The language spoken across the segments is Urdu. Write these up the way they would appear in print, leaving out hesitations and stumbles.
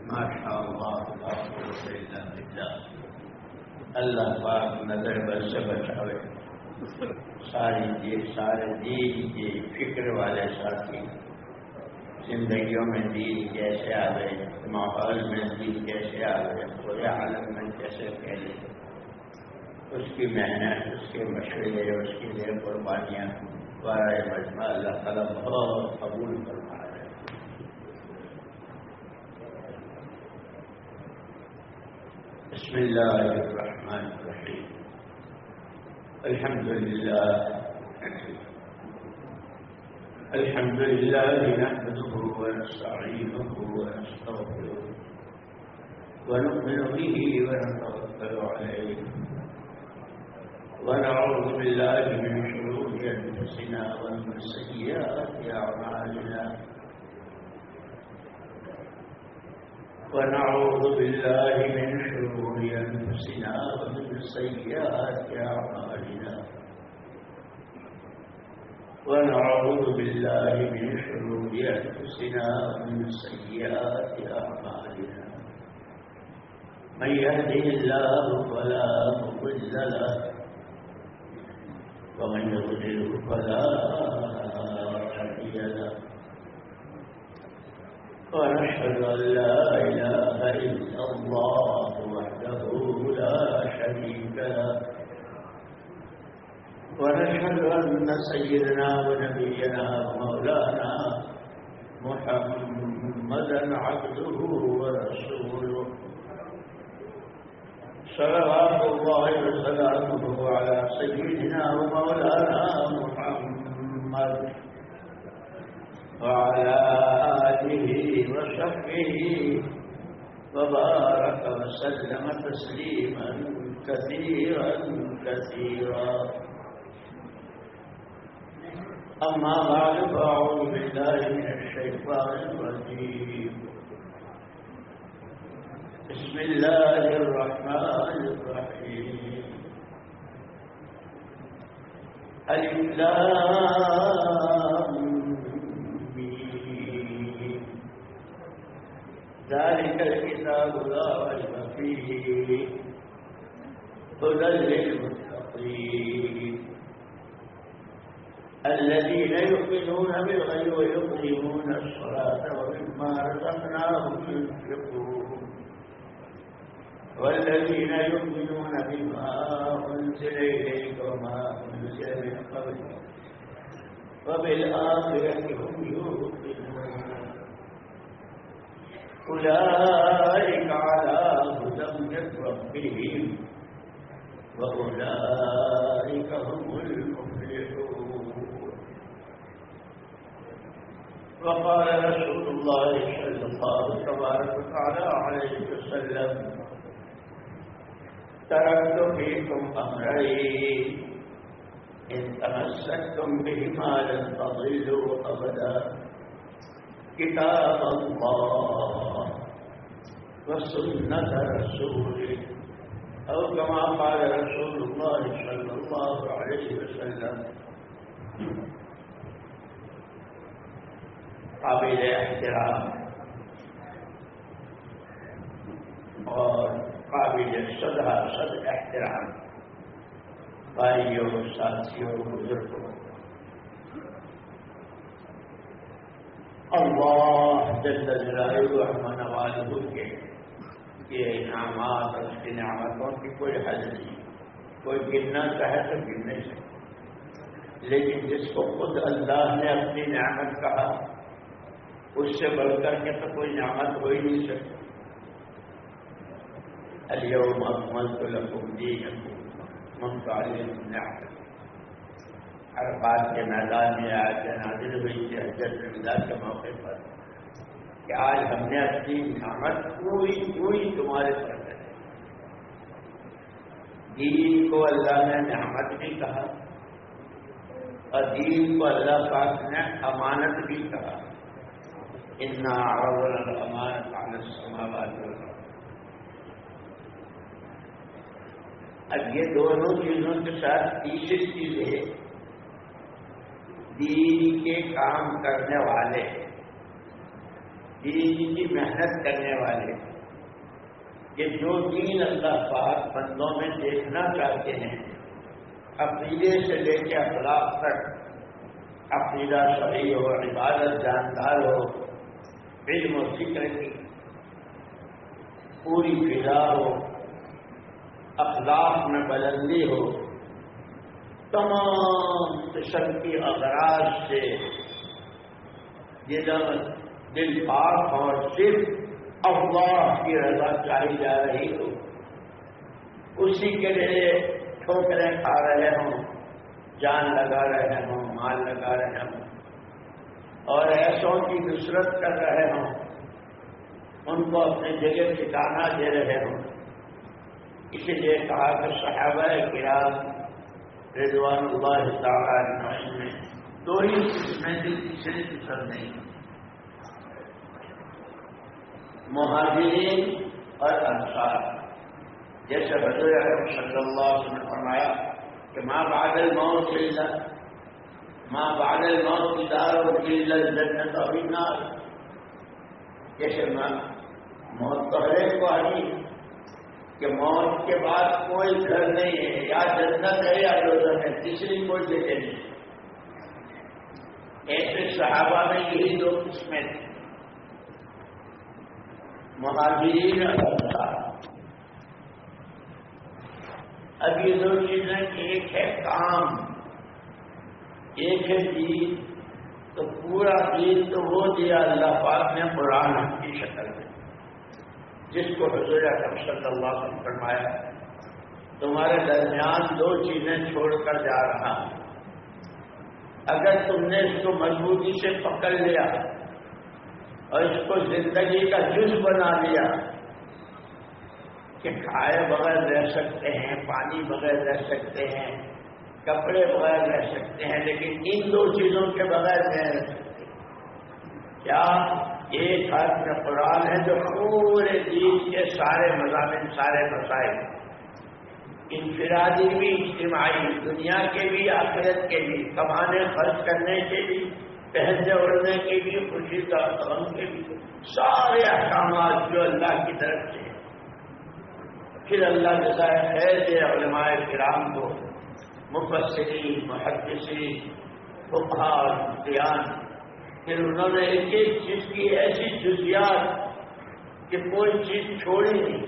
ماشاء اللہ لا قوت الا باللہ. اللہ پاک نظر بد سے بچاوے. سارے دین کی فکر والے ساتھی زندگیوں میں دین کیسے آ گئے، ماحول میں دین کیسے آ گئے، پورے عالم میں کیسے پھیلے، اس کی محنت، اس کے مشورے، اس کی لیے قربانیاں برائے مجمع اللہ تعالیٰ بہت قبول فرما رہے ہیں. بسم اللہ الرحمن الرحیم. الحمد لله نحمده ونستعينه ونستغفره ونؤمن به ونتوكل عليه ونعوذ بالله من شرور أنفسنا ومن سيئات أعمالنا ونعوذ بالله من شرور أنفسنا ومن سيئات أعمالنا ونعوذ بالله من شرور أنفسنا ومن سيئات أعمالنا. من يهده الله فلا مضل له ومن يضلل فلا هادي له. ونشهد أن لا إله إلا الله وحده لا شريك له ونشهد أن سيدنا ونبينا ومولانا محمدا عبده ورسوله صلوات الله وسلامه على سيدنا ومولانا محمد وعلى آله وصحبه وبارك وسلم تسليما كثيرا كثيرا. أما بعد فأعوذ بالله من الشيطان الرجيم. بسم الله الرحمن الرحيم. ألف لام ميم. ذلك الكتاب لا ريب فيه هدى للمتقين الذين يؤمنون بالغيب ويقيمون الصلاة ومما رزقناهم ينفقون والذين يؤمنون بما أنزل إليك وما أنزل من قبلك وبالآخرة هم يوقنون أولئك على هدى من ربهم وأولئك هم المفلحون. وقال رسول الله صلى الله تبارك وتعالى عليه وسلم تركت فيكم أمرين إن تمسكتم بهما لن تضلوا أبدا كتاب الله وسنة رسوله أو كما قال رسول الله صلى الله عليه وسلم. قابل احترام اور قابل صد احترام بھائیوں، ساتھیوں، بزرگوں، اللہ جل جلالہ و نوازہ کے یہ انعامات اور اس کی نعمتوں کی کوئی حد نہیں. کوئی گننا چاہے تو گن نہیں سکتا، لیکن جس کو خود اللہ نے اپنی نعمت کہا اس سے بڑھ کر کے تو کوئی نعمت ہو ہی نہیں سکتی. اليوم اکملت لکم دینکم ممتعلم نعمت. عرفات کے میدان میں آج نازل ہوئی تھی حجۃ الوداع کے موقع پر کہ آج ہم نے اپنی نعمت پوری تمہارے پر کر. دین کو اللہ نے نعمت بھی کہا اور دین کو اللہ پاک نے امانت بھی کہا. اِنَّا عَرَضْنَا الْأَمَانَةَ عَلَى السَّمَاوَاتِ وَالْأَرْضِ. اب یہ دونوں چیزوں کے ساتھ تیسری چیز ہے دین کے کام کرنے والے دین کی محنت کرنے والے کہ جو دین اللہ پاک بندوں میں دیکھنا چاہتے ہیں، عقیدے سے لے کے اخلاق تک عقیدہ صحیح ہو، عبادت جاندار ہو، علم و فکر کی پوری فضا ہو، اخلاق میں بلندی ہو، تمام قسم کی اغراض سے دل پاک اور صرف اللہ کی رضا چاہی جا رہی ہو، اسی کے لیے ٹھوکریں کھا رہے ہوں، جان لگا رہے ہوں، مال لگا رہے ہوں، اور ایسوں کی نصرت کر رہے ہوں، ان کو اپنے جگہ ٹھکانہ دے رہے ہوں۔ اسی لیے کہا کہ صحابہ کرام رضوان اللہ تعالی عنہم میں دو ہی قسمیں تھی، تیسری قسم نہیں، مہاجرین اور انصار۔ جیسے حضور اکرم صلی اللہ علیہ وسلم نے فرمایا کہ ما بعد الموت کی دار الا الجنت او النار، جیسے موت تو ہر ایک کو آئی کہ موت کے بعد کوئی گھر نہیں ہے، یا جنت ہے یا دوزخ ہے، تیسری کوئی جگہ نہیں۔ ایسے صحابہ میں یہی دو قسمیں تھیں، مہاجرین اور انصار۔ اب یہ دو چیزیں، ایک ہے کام، ایک ہے دین۔ تو پورا دین تو وہ دیا اللہ پاک نے قرآن کی شکل میں، جس کو حضور اکرم صلی اللہ علیہ وسلم فرمایا تمہارے درمیان دو چیزیں چھوڑ کر جا رہا ہوں، اگر تم نے اس کو مضبوطی سے پکڑ لیا اور اس کو زندگی کا جز بنا لیا کہ کھائے بغیر رہ سکتے ہیں، پانی بغیر رہ سکتے ہیں، کپڑے بغیر رہ سکتے ہیں، لیکن ان دو چیزوں کے بغیر نہیں رہ سکتے۔ کیا؟ ایک ہاتھ میں قرآن ہے جو پورے دین کے سارے مضامین، سارے مسائل، انفرادی بھی، اجتماعی، دنیا کے بھی، آخرت کے بھی، کمانے خرچ کرنے کے بھی، پہننے اوڑھنے کے بھی، خوشی کا غم کے بھی، سارے احکامات جو اللہ کی طرف سے۔ پھر اللہ جزائے خیر دے علماء کرام کو، مفسرین، محدثین، فقہاء اور مفتیان، پھر انہوں نے ایک ایک چیز کی ایسی جزیات کہ کوئی چیز چھوڑی نہیں۔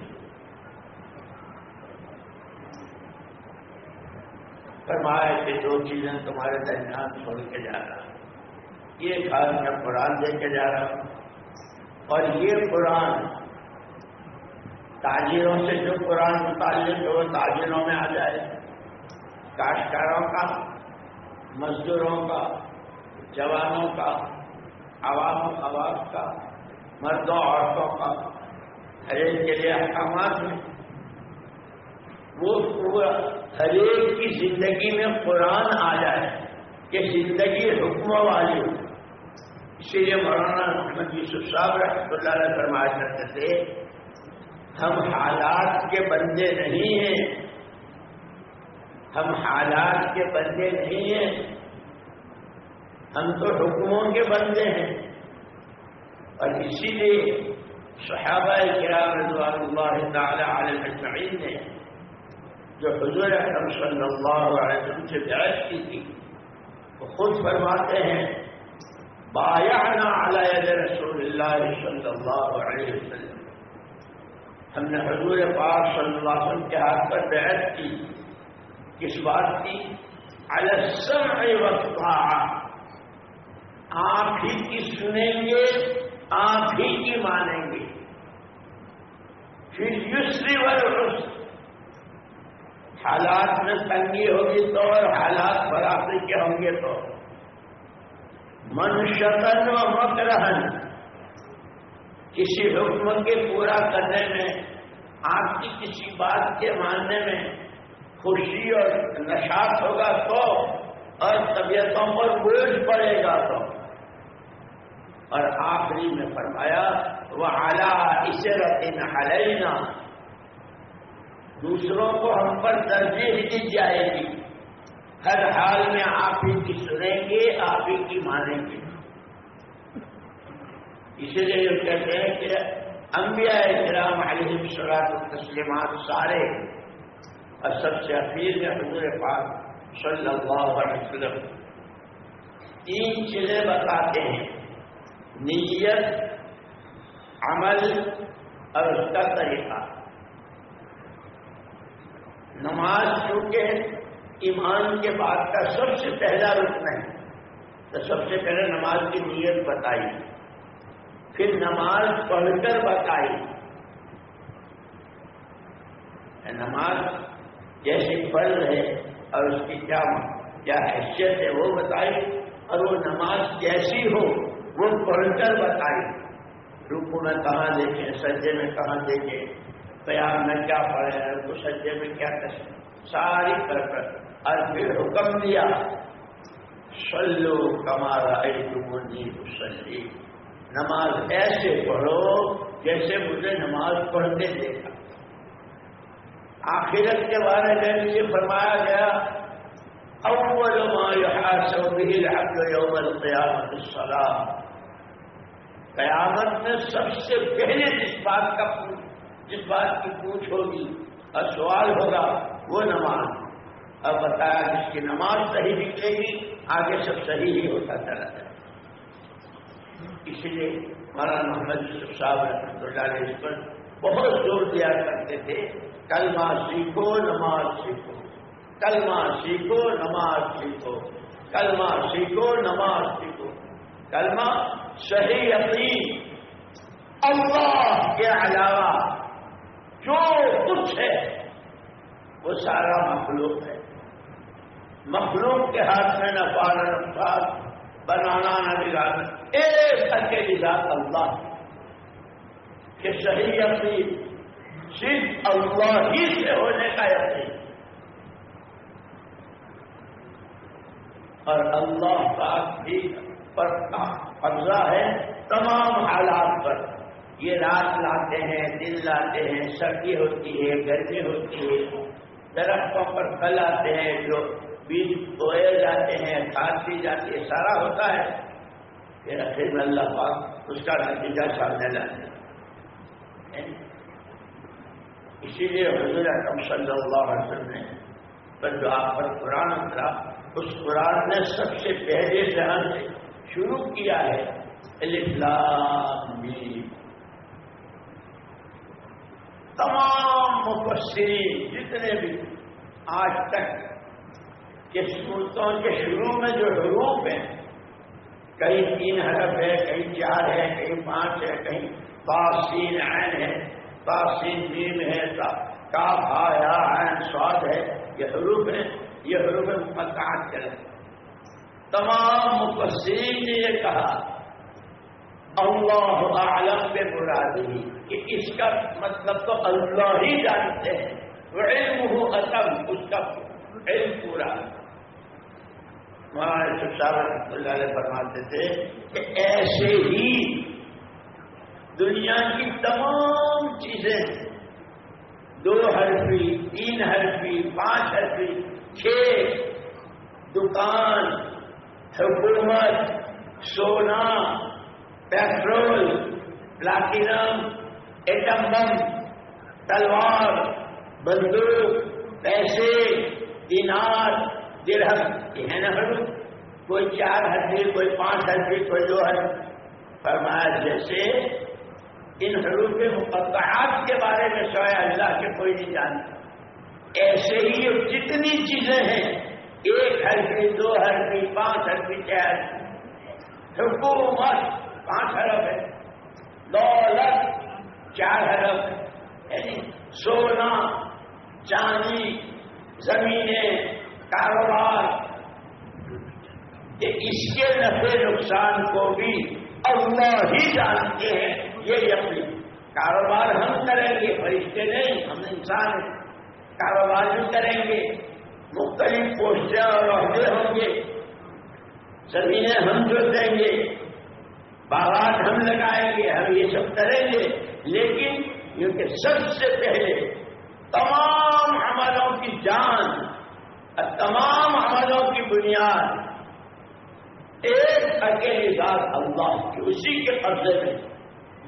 فرمایا کہ دو چیزیں تمہارے درمیان چھوڑ کے جا رہا ہوں، یہ ہاتھ میں قرآن دے کے جا رہا ہوں، اور یہ قرآن تاجروں سے جو قرآن متعلق ہے وہ تاجروں میں آ جائے، کاشتکاروں کا، مزدوروں کا، جوانوں کا، عوام و خواص کا، مردوں عورتوں کا، ہر ایک کے لیے احکامات ہیں۔ وہ پورا ہر ایک کی زندگی میں قرآن آ جائے کہ زندگی حکم والی ہو۔ اسی لیے مولانا محمد یوسف صاحب رحمۃ اللہ علیہ فرمایا کرتے تھے، ہم حالات کے بندے نہیں ہیں، ہم حالات کے بندے نہیں ہیں، ہم تو حکموں کے بندے ہیں۔ اور اسی لیے صحابہ کرام رضوان اللہ تعالی علیہم اجمعین نے جو حضور اکرم صلی اللہ علیہ وسلم سے بیعت کی تھی، وہ خود فرماتے ہیں بایعنا علی ید رسول اللہ صلی اللہ علیہ وسلم، ہم نے حضور پاک صلی اللہ علیہ وسلم کے ہاتھ پر بیعت کی۔ کس بات کی؟ علی السمع والطاعہ، آپ ہی کی سنیں گے، آپ ہی کی مانیں گے، فی اليسر والعسر، حالات میں تنگی ہوگی تو اور حالات برابری کے ہوں گے تو، منشطن و مکرہن، کسی حکم کے پورا کرنے میں، آپ کی کسی بات کے ماننے میں خوشی اور نشاط ہوگا تو، اور طبیعتوں پر بوجھ پڑے گا تو، اور آخری میں فرمایا وَعَلَىٰ إِسْرَةٍ عَلَيْنَا، دوسروں کو ہم پر ترجیح دی جائے گی، ہر حال میں آپ ہی کی سنیں گے، آپ ہی کی مانیں گے۔ اسی لیے یہ کہتے ہیں کہ انبیاء کرام علیہ الصلوۃ والتسلیمات سارے اور سب سے اخیر میں حضور پاک صلی اللہ علیہ وسلم 3 چیزیں بتاتے ہیں: نیت، عمل اور اس کا طریقہ۔ نماز چونکہ ایمان کے بعد کا سب سے پہلا رکن ہے، تو سب سے پہلے نماز کی نیت بتائی، پھر نماز پڑھ کر بتائی، نماز جیسے پڑھ رہے اور اس کی کیا حیثیت ہے وہ بتائی، اور وہ نماز کیسی ہو وہ پڑھ کر بتائی، رکوع میں کہاں دیکھیں، سجدے میں کہاں دیکھیں، قیام میں کیا پڑھیں، رکوع سجدے میں کیا کریں، ساری کر اور پھر حکم دیا صلو کما رأیتمونی اصلی، نماز ایسے پڑھو جیسے مجھے نماز پڑھتے دیکھا۔ آخرت کے بارے میں یہ فرمایا گیا اول ما یحاسب به العبد یوم القیامۃ الصلاۃ، قیامت میں سب سے پہلے جس بات کی پوچھ ہوگی اور سوال ہوگا وہ نماز۔ اب بتایا جس کی نماز صحیح نکلے گی آگے سب صحیح ہی ہوتا چلا جائے۔ اسی لیے مولانا محمد یوسف صاحب رحمۃ اللہ علیہ اس پر بہت زور دیا کرتے تھے، کلمہ سیکھو نماز سیکھو، کلمہ سیکھو نماز سیکھو، کلمہ سیکھو نماز سیکھو۔ کلمہ صحیح یقین اللہ کے علاوہ جو کچھ ہے وہ سارا مخلوق ہے، مخلوق کے ہاتھ میں نہ پانا نہ نقصان، بنانا نہ بگاڑنا، ایک اکیلی ذات اللہ کہ صحیح یقین صرف اللہ ہی سے ہونے کا یقین، اور اللہ پاک بھی پر قبضہ ہے تمام حالات پر۔ یہ رات لاتے ہیں، دن لاتے ہیں، سردی ہوتی ہے، گرمی ہوتی ہے، درختوں پر پھل آتے ہیں، جو بیج بوئے جاتے ہیں، کھاد دی جاتی ہے، سارا ہوتا ہے، پھر آخر میں اللہ پاک اس کا نتیجہ سامنے لاتے ہیں۔ اسی لیے حضور اکرم صلی اللہ علیہ وسلم نے پر جو آپ پر قرآن اترا، اس قرآن نے سب سے پہلے جہاں سے شروع کیا ہے الف لام میم۔ تمام مفسرین جتنے بھی آج تک کے صورتوں کے شروع میں جو حروف ہیں، کہیں 3 حرف ہے، کہیں 4 ہے، کہیں 5 ہے، کہیں طا سین عین ہے، طا سین میم ہے، کاف ہا یا عین صاد ہے، یہ حروف ہیں، یہ حروف مقطعات چلے۔ تمام مفسرین نے یہ کہا اللہ اعلم بمرادہ کہ اس کا مطلب تو اللہ ہی جانتے ہیں، وعلمہ اتم، اس کا علم پورا۔ مولانا یوسف صاحب رحمۃ اللہ علیہ فرماتے تھے کہ ایسے ہی دنیا کی تمام چیزیں 2 حرفی، 3 حرفی، 5 حرفی، 6 دکان، حکومت، سونا، پیٹرول، پلاٹینم، ایٹم بم، تلوار، بندوق، پیسے، دینار، درہم، یہ ہے نا حروف، کوئی 4 حرفی، کوئی 5 حرفی، کوئی 2 حرف۔ فرمایا جیسے ان حروف مقطعات کے بارے میں سوائے اللہ کے کوئی نہیں جانتا، ایسے ہی جتنی چیزیں ہیں 1 حرفی، 2 حرفی، 5 حرفی، 6 حرفی، حکومت 5 حرف ہے، دولت 4 حرف ہے، یعنی سونا، چاندی، زمینیں، کاروبار، کہ اس کے نفع نقصان کو بھی اللہ ہی جانتے ہیں، یہ یقین۔ کاروبار ہم کریں گے، فرشتے نہیں، ہم انسان ہیں، کاروبار بھی کریں گے، مختلف پوسٹیں اور عہدے ہوں گے، زمینیں ہم جوتیں گے، باغات ہم لگائیں گے، ہم یہ سب کریں گے، لیکن کیونکہ سب سے پہلے تمام عملوں کی جان اور تمام عملوں کی بنیاد ایک اکیلی ذات اللہ کی، اسی کے قبضے میں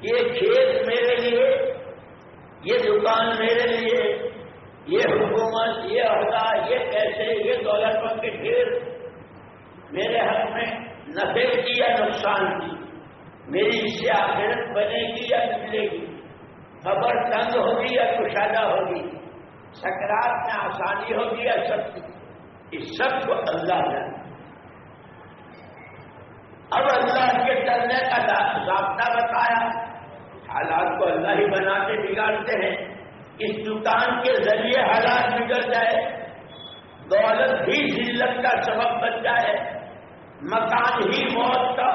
یہ کھیت میرے لیے، یہ دکان میرے لیے، یہ حکومت، یہ عہدہ، یہ پیسے، یہ دولت کے ڈھیر میرے حق میں نفع کی یا نقصان کی، میری اس سے آخرت بنے گی یا نکلے گی، خبر تنگ ہوگی یا کشادہ ہوگی، سکرات میں آسانی ہوگی یا سختی، اس سب کو اللہ جانے۔ اب اللہ کے کرنے کا ضابطہ بتایا، حالات کو اللہ ہی بناتے بگاڑتے ہیں۔ اس دکان کے ذریعے حالات بگڑ جائے، دولت ہی ذلت کا سبب بن جائے، مکان ہی موت کا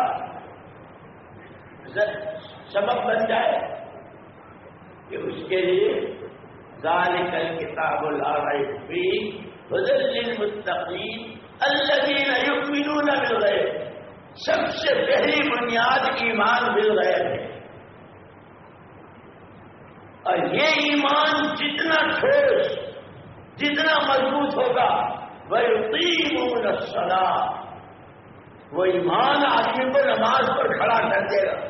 سبب بن جائے، کہ اس کے لیے ذالک الکتاب لا ریب فیہ ھدی للمتقین الذین یؤمنون بالغیب۔ سب سے پہلی بنیاد ایمان بالغیب ہے، اور یہ ایمان جتنا ٹھوس، جتنا مضبوط ہوگا، وَيُقِيمُونَ الصَّلَاةَ، وہ ایمان آدمی کو نماز پر کھڑا کر دے گا۔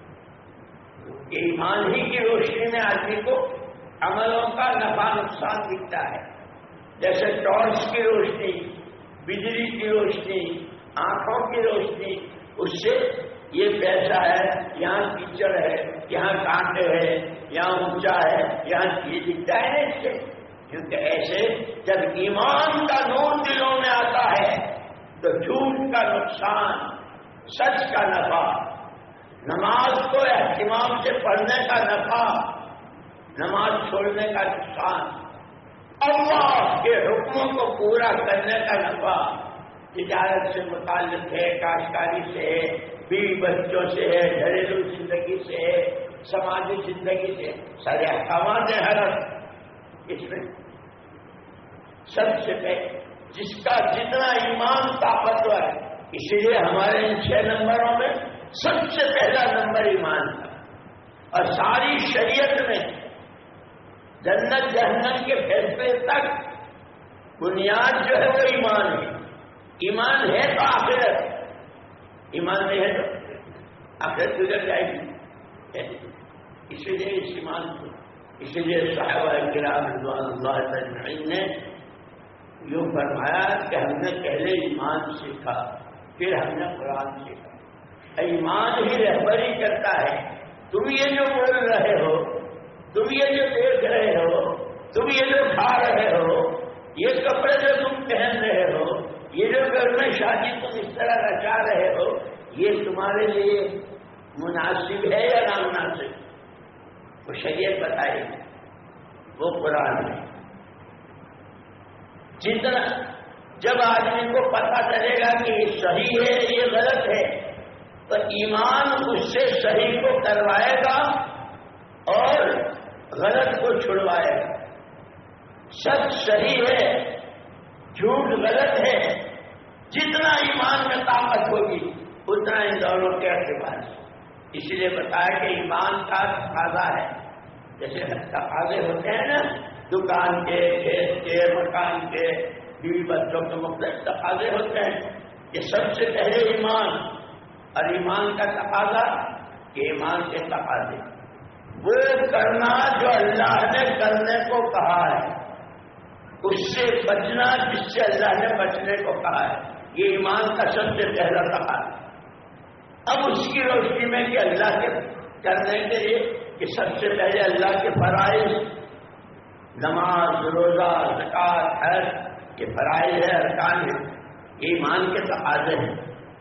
ایمان ہی کی روشنی میں آدمی کو عملوں کا نفع نقصان دکھتا ہے، جیسے ٹارچ کی روشنی، بجلی کی روشنی، آنکھوں کی روشنی، اس سے یہ پیسہ ہے، یہاں کیچڑ ہے، یہاں کانٹے ہیں، یہاں اونچا ہے، یہاں یہ دکھتا ہے اس سے۔ کیونکہ ایسے جب ایمان کا نور دلوں میں آتا ہے تو جھوٹ کا نقصان، سچ کا نفع، نماز کو اہتمام سے پڑھنے کا نفع، نماز چھوڑنے کا نقصان، اللہ کے حکموں کو پورا کرنے کا نفع، تجارت سے متعلق ہے، کاشتکاری سے ہے، بیوی بچوں سے ہے، گھریلو زندگی سے ہے، سماجی زندگی سے، سارے احکامات ہیں ہر اس میں۔ سب سے پہلے جس کا جتنا ایمان طاقتور ہے، اسی لیے ہمارے ان 6 نمبروں میں سب سے پہلا نمبر ایمان تھا، اور ساری شریعت میں جنت جہنم کے فیصلے تک بنیاد جو ہے وہ ایمان ہے۔ ایمان ہے تو آخرت، ایمان نہیں ہے تو آخرت گزر جائے گی۔ اسی لیے اس ایمان کو، اسی لیے صحابہ کرام رضوان اللہ اجمعین نے یوں فرمایا کہ ہم نے پہلے ایمان سیکھا، پھر ہم نے قرآن سیکھا۔ ایمان ہی رہبری کرتا ہے۔ تم یہ جو بول رہے ہو، تم یہ جو دیکھ رہے ہو، تم یہ جو کھا رہے ہو، یہ کپڑے جو تم پہن رہے ہو، یہ جو گھر میں شادی تم اس طرح رچا رہے ہو، یہ تمہارے لیے مناسب ہے یا نامناسب؟ وہ شریعت بتائے گی، وہ قرآن ہے۔ جتنا جب آدمی کو پتہ چلے گا کہ یہ صحیح ہے یہ غلط ہے، تو ایمان اس سے صحیح کو کروائے گا اور غلط کو چھڑوائے گا۔ سچ صحیح ہے، جھوٹ غلط ہے۔ جتنا ایمان میں طاقت ہوگی اتنا ان دونوں کے اعتبار سے۔ اسی لیے بتایا کہ ایمان کا تقاضا ہے، جیسے تقاضے ہوتے ہیں نا، دکان کے، کھیت کے، مکان کے، بیوی بچوں کے مختلف تقاضے ہوتے ہیں۔ یہ سب سے پہلے ایمان، اور ایمان کا تقاضا کہ ایمان کے تقاضے وہ کرنا جو اللہ نے کرنے کو کہا ہے، اس سے بچنا جس سے اللہ نے بچنے کو کہا ہے، یہ ایمان کا سب سے پہلا تقاضا۔ اب اس کی روشنی میں کہ اللہ کے کرنے کے لیے کہ سب سے پہلے اللہ کے فرائض، نماز، روزہ، زکوٰۃ، حج، یہ فرائض ہے، ارکان ہیں، یہ ایمان کے تقاضے ہیں۔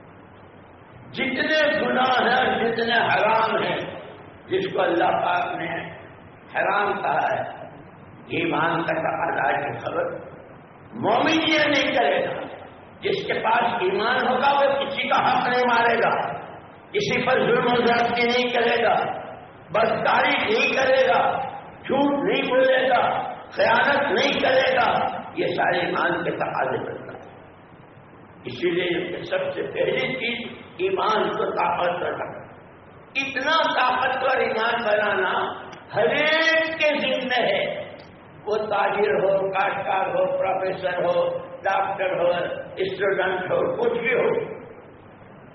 جتنے گناہ ہیں، جتنے حرام ہیں، جس کو اللہ پاک نے حرام کہا ہے، یہ ایمان کا تقاضا کی خبر مومن یہ نہیں کرے گا۔ جس کے پاس ایمان ہوگا وہ کسی کا حق نہیں مارے گا، کسی پر ظلم و زیادتی نہیں کرے گا، بدکاری نہیں کرے گا، جھوٹ نہیں بولے گا، خیانت نہیں کرے گا۔ یہ سارے ایمان کے تقاضے بنتا ہے۔ اسی لیے سب سے پہلی چیز ایمان کو طاقتور رکھنا۔ اتنا طاقتور ایمان بنانا ہر ایک کے ذمہ ہے، وہ تاجر ہو، کاشتکار ہو، پروفیسر ہو، ڈاکٹر ہو، اسٹوڈنٹ ہو، کچھ بھی ہو،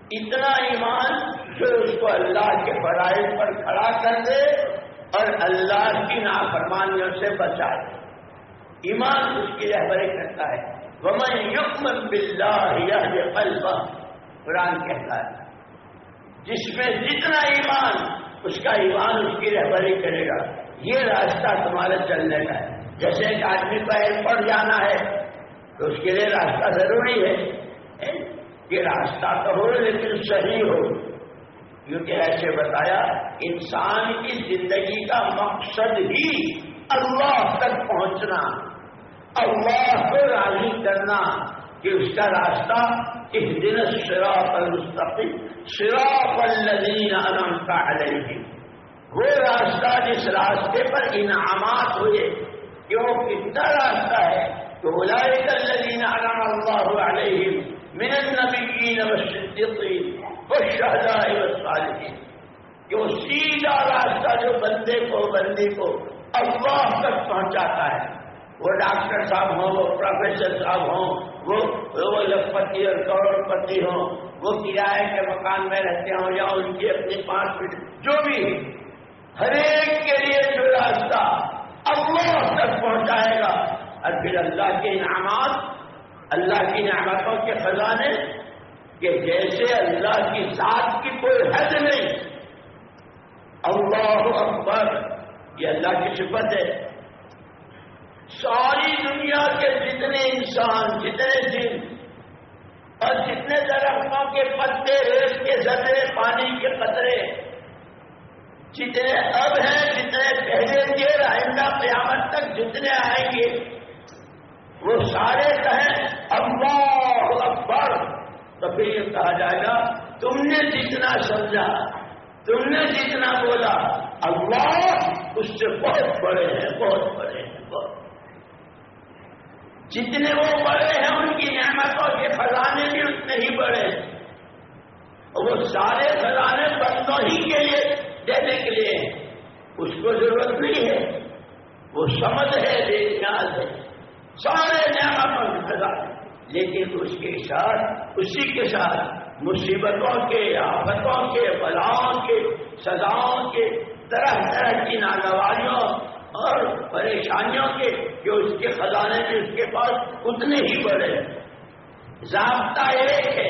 اتنا ایمان جو اس کو اللہ کے فرائض پر کھڑا کر دے اور اللہ کی نافرمانیوں سے بچا دے. ایمان اس کی رہبری کرتا ہے. وَمَن يُؤْمِن بِاللَّهِ يَهْدِ قَلْبَهُ، قرآن کہتا ہے جس میں جتنا ایمان اس کا ایمان اس کی رہبری کرے گا. یہ راستہ تمہارے چلنے کا ہے. جیسے ایک آدمی کو ایئرپورٹ جانا ہے تو اس کے لیے راستہ ضروری ہے کہ راستہ تو ہو لیکن صحیح ہو، کیونکہ ایسے بتایا انسان کی زندگی کا مقصد ہی اللہ تک پہنچنا، اللہ کو راضی کرنا، کہ اس کا راستہ اہدنا الصراط المستقیم صراط الذین انعمت علیہم، وہ راستہ جس راستے پر انعامات ہوئے. کہ وہ کتنا راستہ ہے؟ تو اولئک الذین انعم اللہ علیہم من النبیین والصدیقین والشہداء والصالحین، کہ وہ سیدھا راستہ جو بندے کو اللہ تک پہنچاتا ہے. وہ ڈاکٹر صاحب ہوں، وہ پروفیسر صاحب ہوں، وہ لکھپتی اور کروڑ پتی ہوں، وہ کرائے کے مکان میں رہتے ہوں یا ان کی اپنی 5 فٹ، جو بھی ہر ایک کے لیے جو راستہ اللہ تک پہنچائے گا. اور پھر اللہ کے انعامات، اللہ کی نعمتوں کے خزانے، کہ جیسے اللہ کی ذات کی کوئی حد نہیں. اللہ اکبر، یہ اللہ کی صفت ہے. ساری دنیا کے جتنے انسان، جتنے جن اور جتنے درختوں کے پتے، ریت کے ذرے، پانی کے قطرے، جتنے اب ہیں، جتنے پہلے کے، آئندہ قیامت تک جتنے آئیں گے، وہ سارے کہیں اللہ اکبر. تو پھر یہ کہا جائے گا تم نے جتنا سمجھا، تم نے جتنا بولا، اللہ اس سے بہت بڑے ہیں، بہت بڑے ہیں. جتنے وہ بڑے ہیں ان کی نعمتوں کے خزانے بھی اتنے ہی بڑے ہیں. اور وہ سارے خزانے بندوں ہی کے لیے دینے کے لیے ہیں. اس کو ضرورت نہیں ہے، وہ سمجھ ہے، بے نیاز ہے، سارے نعمتوں کے خزانے. لیکن اس کے ساتھ، اسی کے ساتھ مصیبتوں کے، آفتوں کے، بلاؤں کے، سزاؤں کے، طرح طرح کی ناگواریوں اور پریشانیوں کے، جو اس کے خزانے میں اس کے پاس اتنے ہی بڑے ہیں. ضابطہ ایک ہے،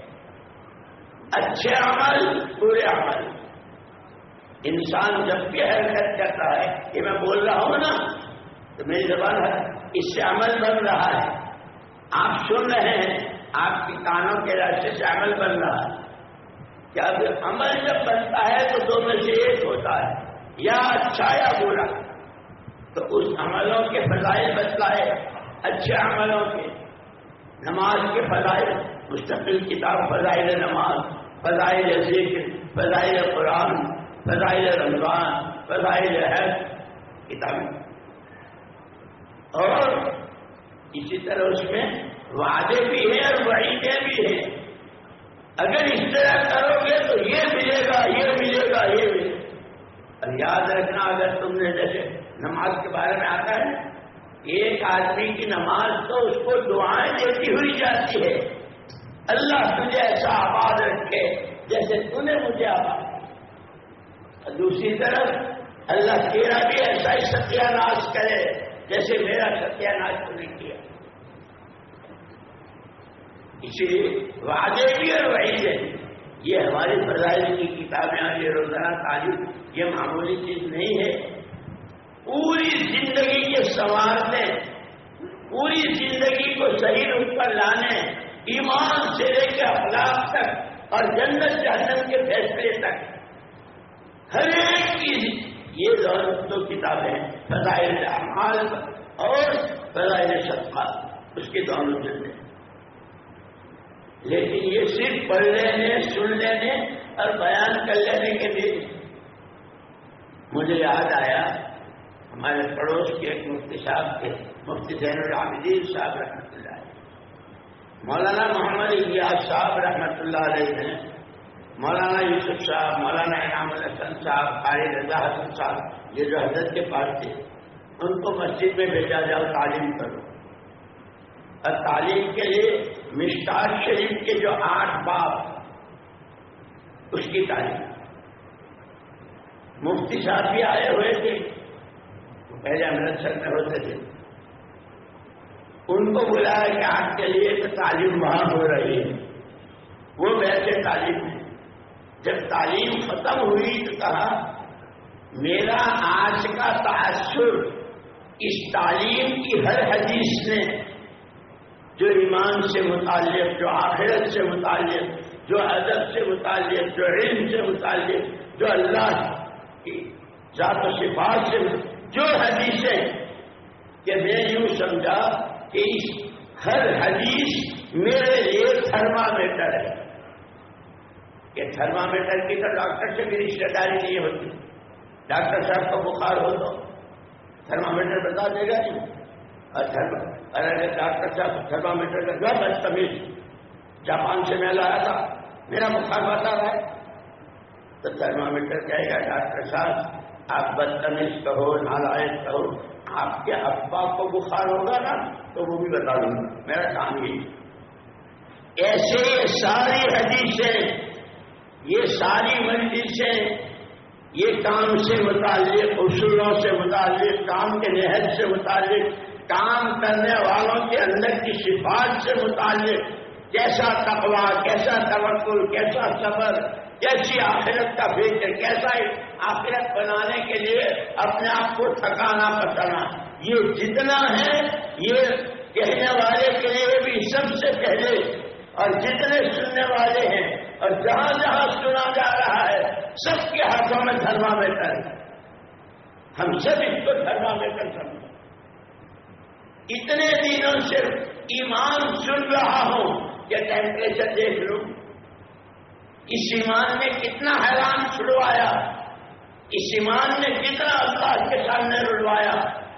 اچھے عمل، برے عمل. انسان جب بھی حرکت کرتا ہے کہ میں بول رہا ہوں نا تو میری زبان ہے، اس سے عمل بن رہا ہے. آپ سن رہے ہیں، آپ کی کانوں کے راستے سے عمل بن رہا ہے. کیا عمل جب بنتا ہے تو دو میں سے ایک ہوتا ہے، یا اچھا یا برا. تو اس عملوں کے فضائل بتلائے، اچھے عملوں کے. نماز کے فضائل، مستقل کتاب فضائل نماز، فضائل ذکر، فضائل قرآن، فضائل رمضان، فضائل حج کتابیں. اور اسی طرح اس میں وعدے بھی ہیں اور وعیدیں بھی ہیں. اگر اس طرح کرو گے تو یہ ملے گا، یہ ملے گا، یہ ملے گا. اور یاد رکھنا، اگر تم نے جیسے نماز کے بارے میں آتا ہے، ایک آدمی کی نماز تو اس کو دعائیں دیتی ہوئی جاتی ہے، اللہ تجھے ایسا آباد رکھے جیسے تو نے مجھے آباد. اور دوسری طرف اللہ تیرا بھی ایسا ہی ستیہ ناش کرے جیسے میرا ستیہ ناش تو نے کیا. اسی لیے وعدے بھی اور وعیدیں، یہ ہماری فضائل کی کتابیں اور یہ روزانہ تعلیم یہ معمولی چیز نہیں ہے. پوری زندگی کے سنوارنے، پوری زندگی کو صحیح روپ پر لانے، ایمان سے لے کے اخلاق تک اور جنت جہنم کے فیصلے تک، ہر ایک چیز یہ دو کتابیں، فضائل اعمال اور فضائل صدقات، اس کے دونوں جلدیں. لیکن یہ صرف پڑھ لینے، سن لینے اور بیان کر لینے کے لیے. مجھے یاد آیا ہمارے پڑوس کے ایک مفتی صاحب تھے، مفتی زین العابدین صاحب رحمۃ اللہ علیہ. مولانا محمد الیاس صاحب رحمۃ اللہ علیہ نے مولانا یوسف صاحب، مولانا انعام الحسن صاحب، قاری رضا حسن صاحب، یہ جو حضرت کے پاس تھے، ان کو مسجد میں بھیجا جاؤ تعلیم کرو. اور تعلیم کے لیے مشکات شریف کے جو 8 باب اس کی تعلیم. مفتی صاحب بھی آئے ہوئے تھے، پہلے امرتسر میں ہوتے تھے. ان کو بلایا کہ آپ کے لیے تو تعلیم وہاں ہو رہی ہے. وہ ویسے تعلیم ہے. جب تعلیم ختم ہوئی تو کہا میرا آج کا تاثر اس تعلیم کی ہر حدیث نے، جو ایمان سے متعلق، جو آخرت سے متعلق، جو ادب سے متعلق، جو علم سے متعلق، جو اللہ کی ذات و صفات سے جو حدیثیں، کہ میں یوں سمجھا کہ اس ہر حدیث میرے لیے تھرمامیٹر ہے. کہ تھرمامیٹر کی تو ڈاکٹر سے بھی رشتہ داری نہیں ہوتی. ڈاکٹر صاحب کو بخار ہو تو تھرمامیٹر بتا دے گا نہیں. اور اگر ڈاکٹر صاحب تھرمامیٹر کا جو بدتمیز جاپان سے میں لایا تھا میرا بخار بتا رہا ہے، تو تھرمامیٹر کہے گا ڈاکٹر صاحب آپ بدتمیز کہو، نالائق کہو، آپ کے ابا کو بخار ہوگا نا تو وہ بھی بتا دوں گا، میرا کام ہی. ایسے یہ ساری حدیثیں، یہ ساری مجلسیں، یہ کام سے متعلق، اصولوں سے متعلق، کام کے نہج سے متعلق، کام کرنے والوں کے اندر کی صفات سے متعلق، کیسا تقویٰ، کیسا توکل، کیسا صبر، کیسی آخرت کا فکر، کیسا آخرت بنانے کے لیے اپنے آپ کو تھکانا پچانا، یہ جتنا ہے یہ کہنے والے کے لیے بھی سب سے پہلے، اور جتنے سننے والے ہیں اور جہاں جہاں سنا جا رہا ہے سب کے ہاتھوں میں تھرمامیٹر ہے. ہم سب اس کو تھرمامیٹر سمجھیں. اتنے دنوں سے ایمان سن رہا ہوں کہ ٹیمپریچر دیکھ لوں. اس ایمان نے کتنا حیران چھڑوایا، اس ایمان نے کتنا اللہ کے سامنے رلوایا.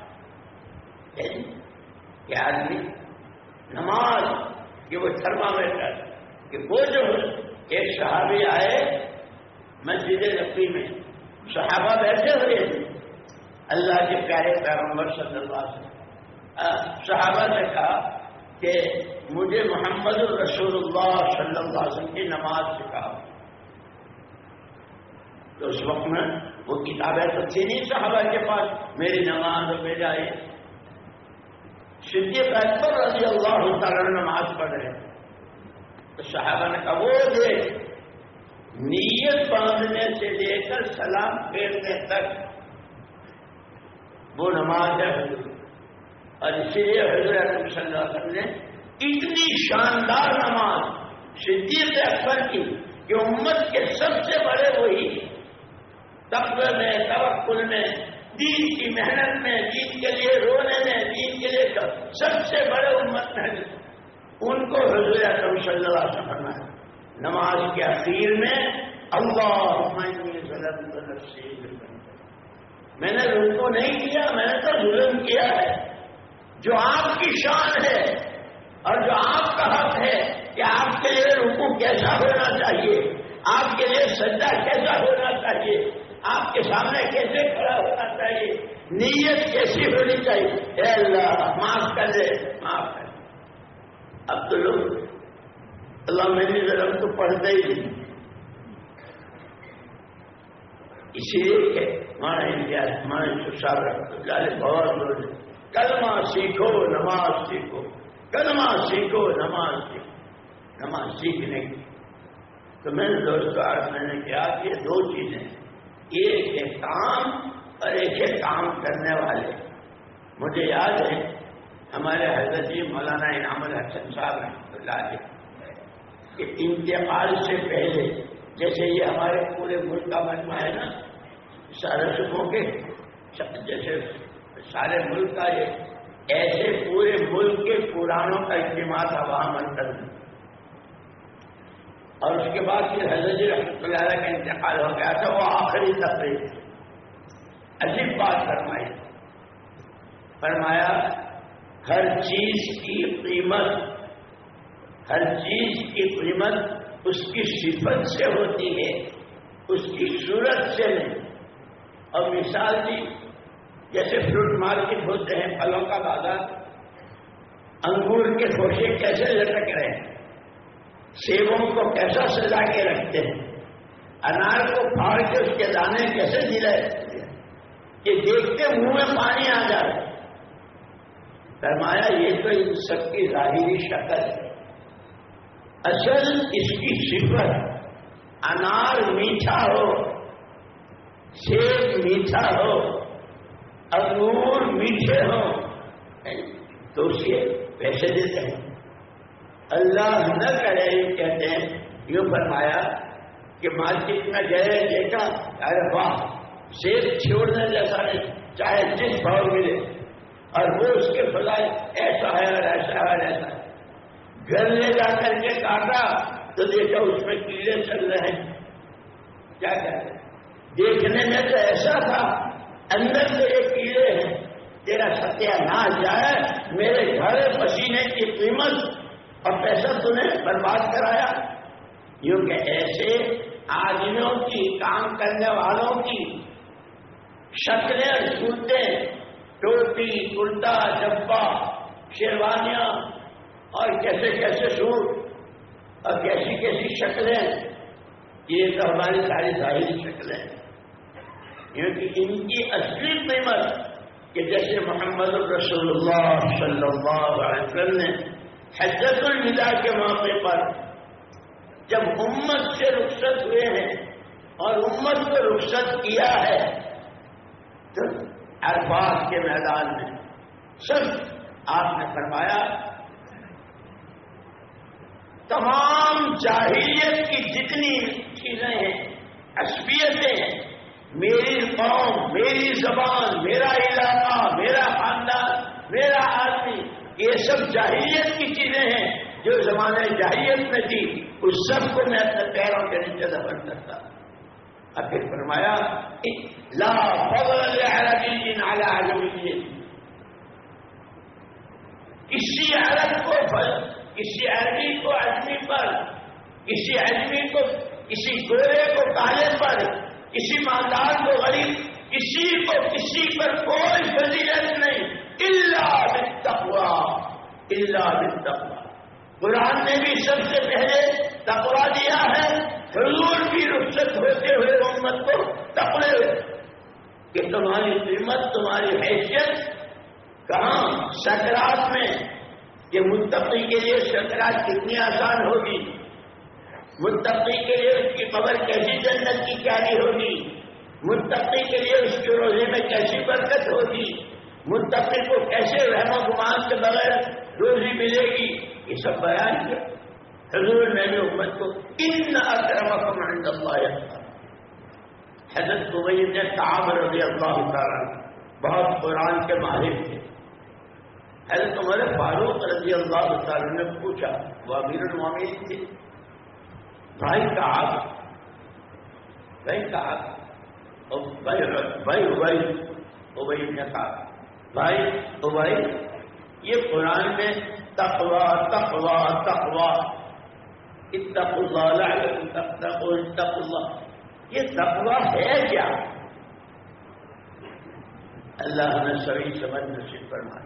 کہ آدمی نماز کہ وہ تھرمامیٹر، کہ وہ جو ایک صحابی آئے مسجد نبوی میں، صحابہ بیٹھے ہوئے تھے، اللہ کے پیارے پیغمبر صلی اللہ علیہ وسلم صحابہ نے کہا کہ مجھے محمد رسول اللہ صلی اللہ علیہ وسلم کی نماز سکھاؤ. تو اس وقت میں وہ کتابیں تو تھی نہیں صحابہ کے پاس، میری نماز اور میرا یہ. صدیق اکبر رضی اللہ تعالیٰ نماز پڑھ رہے، تو صحابہ نے کہا وہ دیکھ، نیت باندھنے سے لے کر سلام پھیرنے تک وہ نماز ہے حضور. اور اسی لیے حضرت صلی اللہ علیہ وسلم نے اتنی شاندار نماز صدیق اکبر کی کہ امت کے سب سے بڑے وہی تقوی میں، توکل میں، دین کی محنت میں، دین کے لیے رونے میں، دین کے لیے سب سے بڑے امت میں ان کو حضور اکرم صلی اللہ علیہ وسلم فرمایا نماز کے اخیر میں اللہم انی ظلمت نفسی، میں نے رکوع نہیں کیا، میں نے تو ظلم کیا ہے. جو آپ کی شان ہے اور جو آپ کا حق ہے کہ آپ کے لیے رکوع کیسا ہونا چاہیے، آپ کے لیے سجدہ کیسا ہونا چاہیے، آپ کے سامنے کیسے کھڑا ہونا چاہیے، نیت کیسی ہونی چاہیے. اے اللہ معاف کر دے، معاف کر دے. اب تو لوگ اللہ میری ظلم تو پڑھتے ہی نہیں. اسی لیے کہ بہت کلمہ سیکھو نماز سیکھو، کلمہ سیکھو نماز سیکھو. نماز سیکھنے کی تو میں نے دوستوں آج میں نے کہا کہ یہ دو چیزیں، ایک ہے کام اور ایک ہے کام کرنے والے. مجھے یاد ہے ہمارے حضرت جی مولانا انعام الحسن صاحب رحمۃ اللہ علیہ کہ انتقال سے پہلے، جیسے یہ ہمارے پورے ملک کا مجمع ہے نا سارے صبحوں کے، جیسے سارے ملک کا یہ ایسے پورے ملک کے پرانوں کا اجتماع تھا وہاں منتظر. اور اس کے بعد پھر حضرت جی رحمۃ اللہ علیہ کا انتقال ہو گیا تھا. وہ آخری تقریر عجیب بات فرمایا ہر چیز کی قیمت اس کی صفت سے ہوتی ہے، اس کی صورت سے نہیں. اور مثال دی جیسے فروٹ مارکیٹ ہوتے ہیں، پھلوں کا بازار، انگور کے خوشے کیسے لٹک رہے ہیں، سیبوں کو کیسا سجا کے رکھتے ہیں، انار کو پھاڑ کے اس کے دانے کیسے دلائے کہ دیکھتے منہ میں پانی آ جائے. فرمایا یہ تو ان سب کی ظاہری شکل ہے، اصل اس کی صفت انار میٹھا ہو، سیب میٹھا ہو، انگور میٹھے ہوں تو اسے پیسے دیتے ہیں. اللہ نہ کرے کہتے ہیں یوں فرمایا کہ مارکیٹ میں گئے دیکھا ارے واہ سیب چھوڑنے جیسا نہیں، چاہے جس بھاؤ ملے، اور وہ اس کے بجائے ایسا ہے اور ایسا ہے اور ایسا ہے. گھر لے جا کر کے کاٹا تو دیکھا اس میں کیڑے چل رہے ہیں. کیا کہتے ہیں دیکھنے میں تو ایسا تھا، اندر سے یہ کیڑے ہیں. تیرا ستیہ ناش جائے، میرے گھر پسینے کی قیمت اور پیسہ تمہیں برباد کرایا. یوں کہ ایسے آدمیوں کی، کام کرنے والوں کی شکلیں اور صورتیں، ٹوپی، کرتا، جبا، شیروانیاں اور کیسے کیسے سوٹ اور کیسی کیسی شکلیں، یہ تو ہماری ساری ظاہری شکلیں ہیں. کیونکہ ان کی اصلی قیمت کہ جیسے محمد رسول اللہ صلی اللہ علیہ وسلم نے حجۃ الوداع کے موقع پر جب امت سے رخصت ہوئے ہیں اور امت کو رخصت کیا ہے تو عرفات کے میدان میں صرف آپ نے فرمایا تمام جاہلیت کی جتنی چیزیں ہیں، عصبیتیں ہیں، میری قوم، میری زبان، میرا علاقہ، میرا خاندان، میرا آدمی، یہ سب جاہلیت کی چیزیں ہیں جو زمانے جاہلیت میں تھی، اس سب کو میں اپنے پیروں کے نیچے دفن کرتا. اور پھر فرمایا لا فضل لعربی علی عجمی، کسی عرب کو کسی عربی کو عجمی پر، کسی عجمی کو کسی گورے کو کالے پر، کسی مالدار کو غریب، کسی پر کوئی فضیلت نہیں الا بالتقوی، الا بالتقوی. قرآن نے بھی سب سے پہلے تقوی دیا ہے. حضور کی رخصت ہوتے ہوئے امت کو تقوی کہ تمہاری قیمت، تمہاری حیثیت کہاں؟ سکرات میں. کہ متقی کے لیے سکرات کتنی آسان ہوگی، متقی کے لیے اس کی قبر کیسی جنت کی کیاری ہوگی، متقی کے لیے اس کے روزے میں کیسی برکت ہوگی، متقی کو کیسے رحم و گمان کے بغیر روزی ملے گی، یہ سب بیان کیا حضور نے بھی امت کو. ان اکرمکم عند اللہ اتقاکم. حضرت ابی بن کعب رضی اللہ تعالیٰ بہت قرآن کے ماہر تھے. حضرت عمر فاروق رضی اللہ تعالیٰ نے پوچھا، وہ امیر المومنین تھے، بھائی کعب، ابی بن کعب، بھائی ابی، یہ قرآن میں تقوی تقوی تقوی، اتقوا اللہ لعلکم تتقون، اتقوا اللہ، یہ تقوی ہے کیا؟ اللہ نے صحیح سمجھ نصیب فرمایا.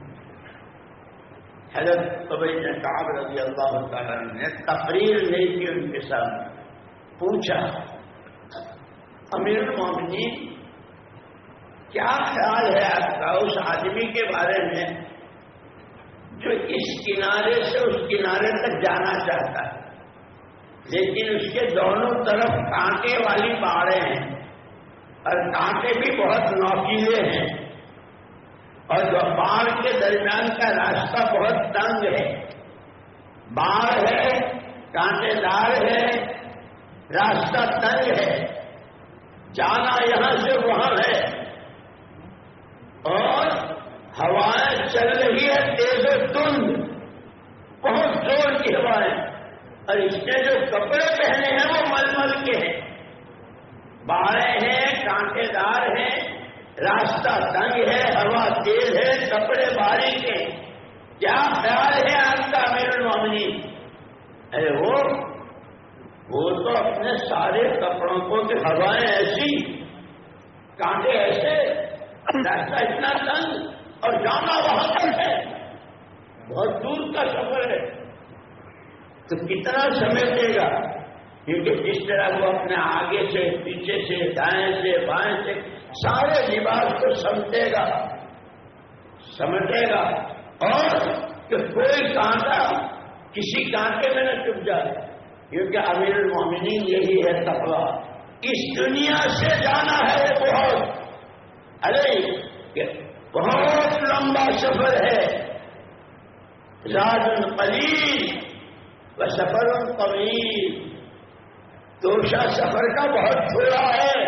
حضرت ابی بن کعب رضی اللہ تعالیٰ نے تقریر نہیں کی، ان کے سامنے پوچھا، امیر المومنین کیا خیال ہے آپ کا اس آدمی کے بارے میں جو اس کنارے سے اس کنارے تک جانا چاہتا ہے لیکن اس کے دونوں طرف کانٹے والی پہاڑیں ہیں اور کانٹے بھی بہت نوکیلے ہیں اور جو پہاڑ کے درمیان کا راستہ بہت تنگ ہے، باڑ ہے، کانٹے دار ہے، راستہ تنگ ہے، جانا یہاں سے وہاں ہے اور ہوائیں چل رہی ہے تیز و تند، بہت زور کی ہوائیں، اور اس نے جو کپڑے پہنے ہیں وہ ململ کے ہیں، باڑیں ہیں، کانٹے دار ہیں، راستہ تنگ ہے، ہوا تیز ہے، کپڑے باریک ہیں. کیا خیال ہے آپ کا امیر المومنین؟ ارے وہ تو اپنے سارے کپڑوں کو کہ ہوائیں ایسی، کانٹے ایسے، راستہ اتنا تنگ اور جانا وہاں تک ہے، بہت دور کا سفر ہے، تو کتنا سمے دے گا؟ کیونکہ جس طرح وہ اپنے آگے سے پیچھے سے دائیں سے بائیں سے سارے لباس کو سمٹے گا اور کہ کوئی کانٹا کسی کانٹے میں نہ چپ جائے، کیونکہ امیر المومنین یہی ہے تقویٰ۔ اس دنیا سے جانا ہے وہ بہت لمبا سفر ہے، زاد قلیل و سفر طویل، توشہ سفر کا بہت تھوڑا ہے،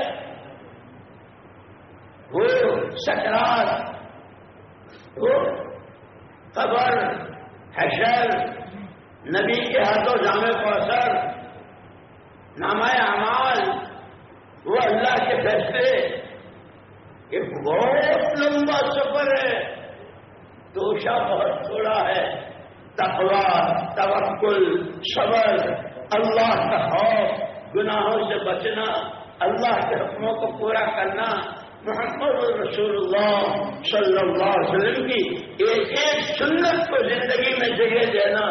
وہ سکرات، وہ قبر، حشر، نبی کے ہاتھوں جام کوثر، نامہ اعمال، وہ اللہ کے فیصلے، یہ بہت لمبا سفر ہے، توشہ بہت تھوڑا ہے۔ تقویٰ، توکل، صبر، اللہ کا خوف، گناہوں سے بچنا، اللہ کے حکموں کو پورا کرنا، محمد رسول اللہ صلی اللہ علیہ وسلم کی ایک ایک سنت کو زندگی میں جگہ دینا۔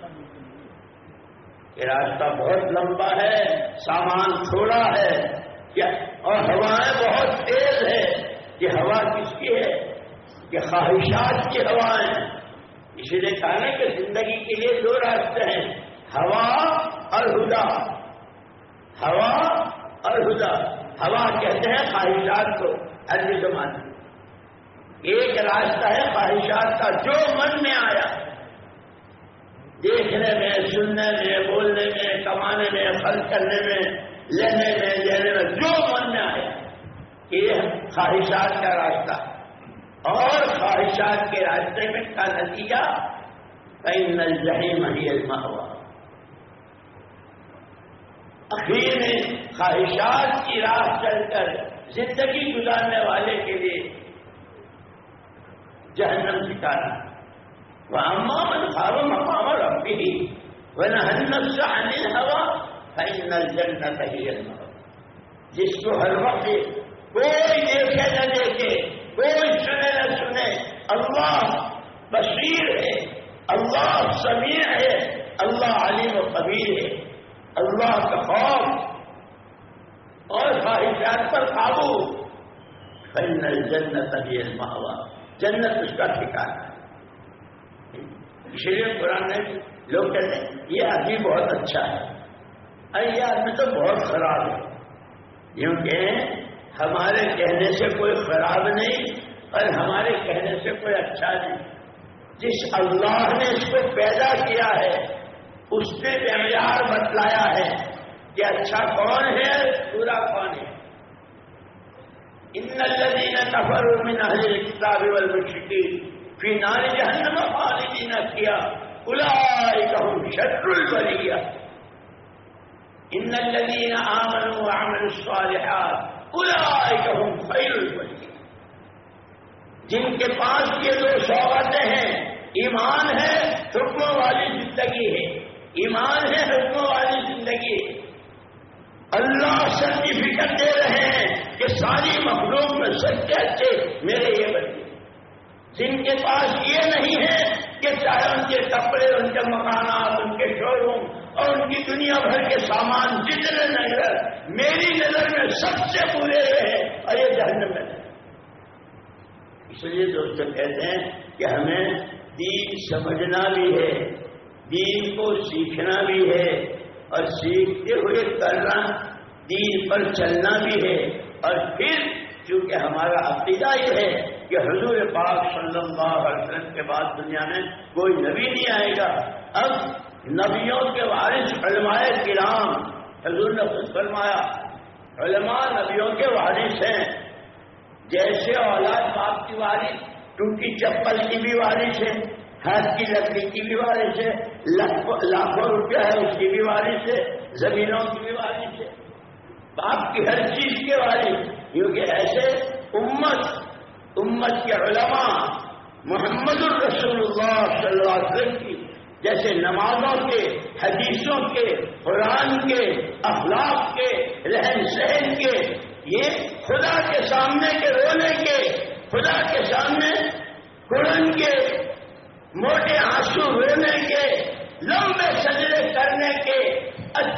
یہ راستہ بہت لمبا ہے، سامان تھوڑا ہے، اور ہوائیں بہت تیز ہے۔ یہ ہوا کس کی ہے؟ یہ خواہشات کی ہوائیں۔ اسی لیے کہا کہ زندگی کے لیے دو راستے ہیں، ہوا اور ہدا۔ ہوا اور ہدا، ہوا کہتے ہیں خواہشات کو عربی زبان میں۔ ایک راستہ ہے خواہشات کا، جو من میں آیا، دیکھنے میں، سننے میں، بولنے میں، کمانے میں، خرچ کرنے میں، لینے میں، دینے میں، جو من میں آیا، یہ خواہشات کا راستہ۔ اور خواہشات کے راستے میں کا نتیجہ فإن الجحیم ہی المأویٰ، اخیر میں خواہشات کی راہ چل کر زندگی گزارنے والے کے لیے جہنم ٹھکانا۔ وَأَمَّا مَنْ خَافَ مَقَامَ رَبِّهِ وَنَهَى النَّفْسَ عَنِ الْهَوَىٰ فَإِنَّ الْجَنَّةَ هِيَ الْمَأْوَىٰ، جس کو ہر وقت کوئی دیکھے نہ دیکھے، کوئی سنے نہ سنے، اللہ بصیر ہے، اللہ سمیع ہے، اللہ علیم و خبیر ہے، اللہ کا خوف اور خواہشات پر قابو، فإن الجنة هي المأوى، جنت اس کا ٹھکانا ہے۔ اس لیے قرآن میں لوگ کہتے ہیں یہ آدمی بہت اچھا ہے، یہ آدمی تو بہت خراب ہے، کیونکہ ہمارے کہنے سے کوئی خراب نہیں اور ہمارے کہنے سے کوئی اچھا نہیں۔ جس اللہ نے اس کو پیدا کیا ہے اس نے معیار بتلایا ہے کہ اچھا کون ہے، برا کون ہے۔ ان الذين كفروا من اهل الكتاب والمشركين في نار جهنم خالدين فيها اولئك هم شر البريه ان الذين امنوا وعملوا الصالحات اولئك هم خير البريه، جن کے پاس یہ دو سوغاتیں ہیں، ایمان ہے، حکموں والی زندگی ہے، ایمان ہے، حکموں والی زندگی ہے۔ اللہ سرٹیفکیٹ دے رہے ہیں کہ ساری مخلوق میں سب سے اچھے میرے یہ بندے، جن کے پاس یہ نہیں ہے کہ چاہے ان کے کپڑے، ان کے مکانات، ان کے شو روم اور ان کی دنیا بھر کے سامان جتنے نظر میری نظر میں سب سے برے ہیں اور یہ جہنم میں۔ اس لیے دوستوں کہتے ہیں کہ ہمیں دین سمجھنا بھی ہے، دین کو سیکھنا بھی ہے، اور سیکھتے ہوئے کرنا، دین پر چلنا بھی ہے۔ اور پھر چونکہ ہمارا عقیدہ یہ ہے کہ حضور پاک صلی اللہ علیہ وسلم کے بعد دنیا میں کوئی نبی نہیں آئے گا، اب نبیوں کے وارث علماء کرام، حضور نے خود فرمایا علماء نبیوں کے وارث ہیں، جیسے اولاد باپ کی وارث، ٹوٹی چپل کی بھی وارث ہے، ہاتھ کی لکڑی کی بھی وارث ہے، لاکھوں روپیہ ہے اس کی بھی وارث ہے، زمینوں کی بھی وارث ہے، باپ کی ہر چیز کے وارث، کیونکہ ایسے امت کے علماء محمد الرسول اللہ صلی اللہ علیہ وسلم کی جیسے نمازوں کے، حدیثوں کے، قرآن کے، اخلاق کے، رہن سہن کے، یہ خدا کے سامنے کے رونے کے، خدا کے سامنے قرآن کے، موٹے آنسو رونے کے، لمبے سجدے کرنے کے، اچھے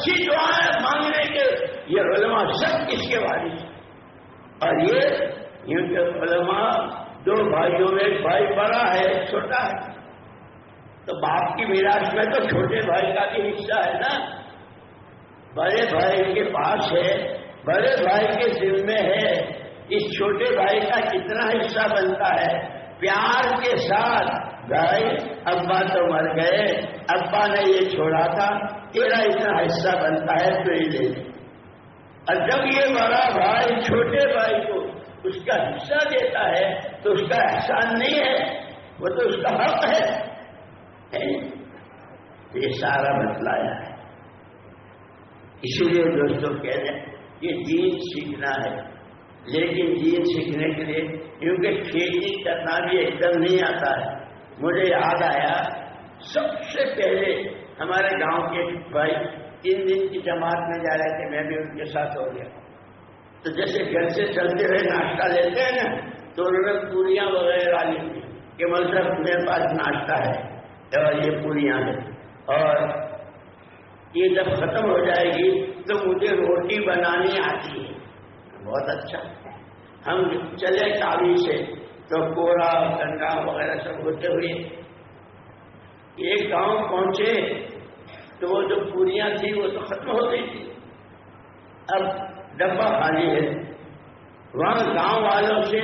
اچھی دعائیں مانگنے کے یہ علماء سب اس کے وارث ہیں. اور یہ کہ علماء دو بھائیوں میں ایک بھائی بڑا ہے ایک چھوٹا ہے، تو باپ کی میراث میں تو چھوٹے بھائی کا بھی حصہ ہے نا. بڑے بھائی کے پاس ہے، بڑے بھائی کے ذمے ہے، اس چھوٹے بھائی کا کتنا حصہ بنتا ہے. پیار کے ساتھ بھائی ابا تو مر گئے، ابا نے یہ چھوڑا تھا، تیرا اتنا حصہ بنتا ہے تو یہ لے. اور جب یہ بڑا بھائی چھوٹے بھائی کو اس کا حصہ دیتا ہے تو اس کا احسان نہیں ہے، وہ تو اس کا حق ہے. یہ سارا بتلایا ہے. اسی لیے دوستوں کہہ رہے ہیں یہ دین سیکھنا ہے، لیکن دین سیکھنے کے لیے کیونکہ کھیتی کرنا بھی ایک دم نہیں آتا ہے. مجھے یاد آیا سب سے پہلے ہمارے گاؤں کے بھائی 3 دن کی جماعت میں جا رہے تھے، میں بھی ان کے ساتھ ہو گیا. تو جیسے گھر سے چلتے ہوئے ناشتہ لیتے ہیں نا، تو انہوں نے پوریاں وغیرہ لی تھی کہ مطلب میرے پاس ناشتہ ہے اور یہ پوریاں ہیں، اور یہ جب ختم ہو جائے گی تو مجھے روٹی بنانی آتی ہے. بہت اچھا. ہم چلے کاوی سے تو کوڑا گنگا وغیرہ سب ہوتے ہوئے ایک گاؤں پہنچے تو وہ جو پوریاں تھی وہ تو ختم ہو گئی تھی. اب ڈبہ خالی ہے. وہاں گاؤں والوں سے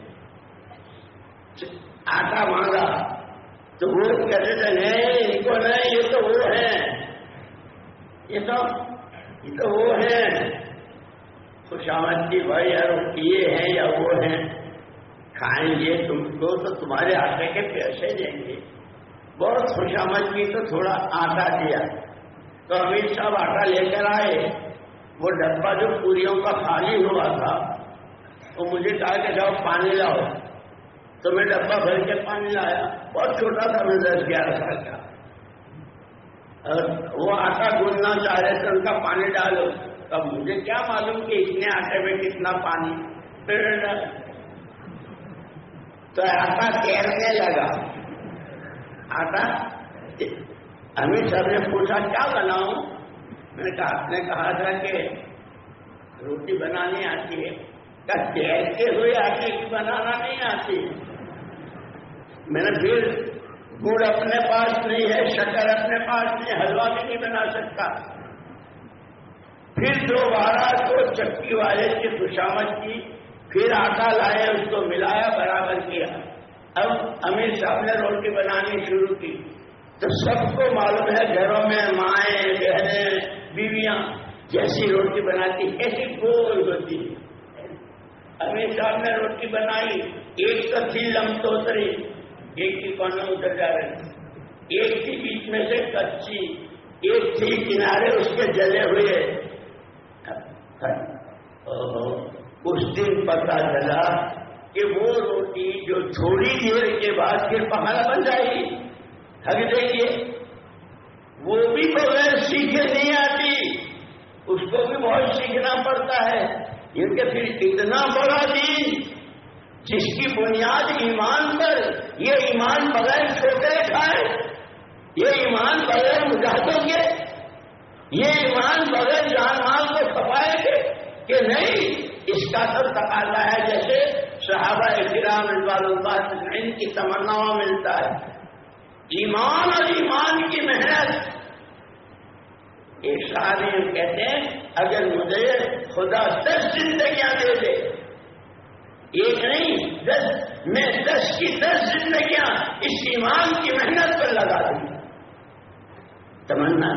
آٹا مانگا تو وہ کہتے تھے نہیں ان کو نہیں، یہ تو وہ ہیں، یہ تو وہ ہیں. خوشامد کی بھائی یار یہ ہیں یا وہ ہیں، کھائیں گے تم کو تو تمہارے آٹے کے پیسے دیں گے. بہت خوشامد کی تو تھوڑا آٹا دیا. تو امیر صاحب آٹا لے کر آئے. وہ ڈبہ جو پوریوں کا خالی ہوا تھا وہ مجھے کہا کہ جاؤ پانی لاؤ. تو میں ڈبہ بھر کے پانی لایا. بہت چھوٹا تھا، میں 10-11 سال کا. وہ آٹا گوندنا چاہ رہے تھے، ان کا پانی ڈالو. اب مجھے کیا معلوم کہ اتنے آٹے میں کتنا پانی. تو آٹا تیرنے لگا. آٹا امیر صاحب نے پوچھا کیا بناؤں؟ میں نے کہا آپ نے کہا تھا کہ روٹی بنانی آتی ہے. کیا تیرتے ہوئے آٹے کی بنانا نہیں آتی؟ میں نے پھر گڑ اپنے پاس نہیں ہے، شکر اپنے پاس نہیں، حلوہ بھی نہیں بنا سکتا. پھر دوبارہ تو چکی والے کی خوشامد کی، پھر آٹا لائے، اس کو ملایا، برابر کیا. اب امیر صاحب نے روٹی بنانی شروع کی. تو سب کو معلوم ہے گھروں میں مائیں بہنیں بیویاں جیسی روٹی بناتی ایسی گول ہوتی ہے. امیر صاحب نے روٹی بنائی. ایک تو تھی لمتوتری، ایک کی کونے اتر جا رہی، ایک تھی بیچ میں سے کچی، ایک تھی کنارے اس کے جلے ہوئے. اس دن پتا چلا کہ وہ روٹی جو تھوڑی دیر کے بعد پھر پہاڑا بن جائے گی، ٹھگ دیکھیے، وہ بھی بغیر سیکھے نہیں آتی، اس کو بھی بہت سیکھنا پڑتا ہے. کیونکہ پھر اتنا بڑا دین جس کی بنیاد ایمان پر، یہ ایمان بغیر چھوٹے کھائے، یہ ایمان بغیر مجاہدوں کے، یہ ایمان بغیر جان مال کو کھپائے گے کہ نہیں. اس کا تو تقاضا ہے جیسے صحابہ کرام رضوان اللہ اجمعین کی تمناؤں ملتا ہے. ایمان اور ایمان کی محنت. ایک صحابی کہتے ہیں اگر مجھے خدا 10 زندگیاں دے دے، ایک نہیں 10، میں 10 کی 10 زندگیاں اس ایمان کی محنت پر لگا دوں. تمنا.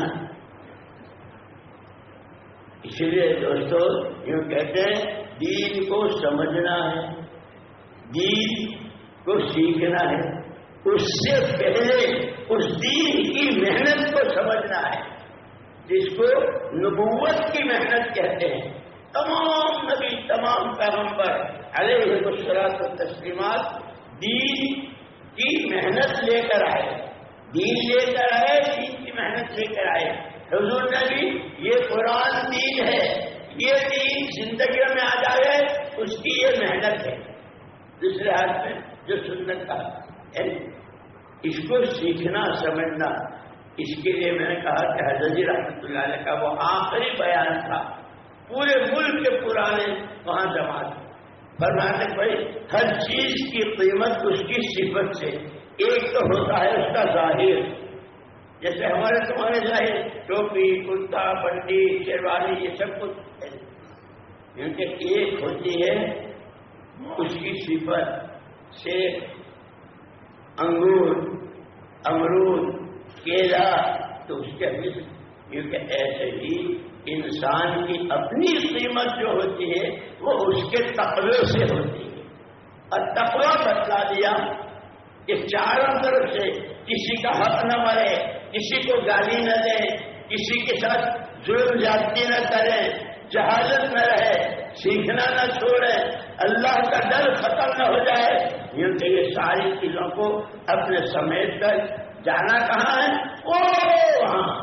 اسی لیے دوستو یوں کہتے ہیں دین کو سمجھنا ہے، دین کو سیکھنا ہے، اس سے پہلے اس دین کی محنت کو سمجھنا ہے جس کو نبوت کی محنت کہتے ہیں. تمام نبی، تمام پیغمبر علیہ الصلوۃ والتسلیمات دین کی محنت لے کر آئے، دین لے کر آئے، دین کی محنت لے کر آئے. حضور نبی یہ قرآن دین ہے، یہ دین زندگیوں میں آ جائے اس کی یہ محنت ہے. دوسرے ہاتھ میں جو سنت کا ہے اس کو سیکھنا سمجھنا. اس کے لیے میں نے کہا کہ حضرت جی رحمۃ اللہ علیہ کا وہ آخری بیان تھا، پورے ملک کے پرانے وہاں جمع تھے، فرماتے بھائی ہر چیز کی قیمت اس کی صفت سے، ایک تو ہوتا ہے اس کا ظاہر، جیسے ہمارے تمہارے ظاہر ٹوپی کرتا بنڈی شیروانی یہ سب کچھ ہے، کیونکہ ایک ہوتی ہے اس کی صفت سے، انگور امرود کیلا تو اس کے حص، کیونکہ ایسے ہی انسان کی اپنی قیمت جو ہوتی ہے وہ اس کے تقوی سے ہوتی ہے، اور تقوی بتلا دیا کہ چاروں طرف سے کسی کا حق نہ مرے، کسی کو گالی نہ دیں، کسی کے ساتھ ظلم زیادتی نہ کریں، جہالت نہ رہے، سیکھنا نہ چھوڑیں، اللہ کا ڈر ختم نہ ہو جائے، کیونکہ یہ ساری چیزوں کو اپنے سمیٹ کر جانا کہاں ہے؟ وہاں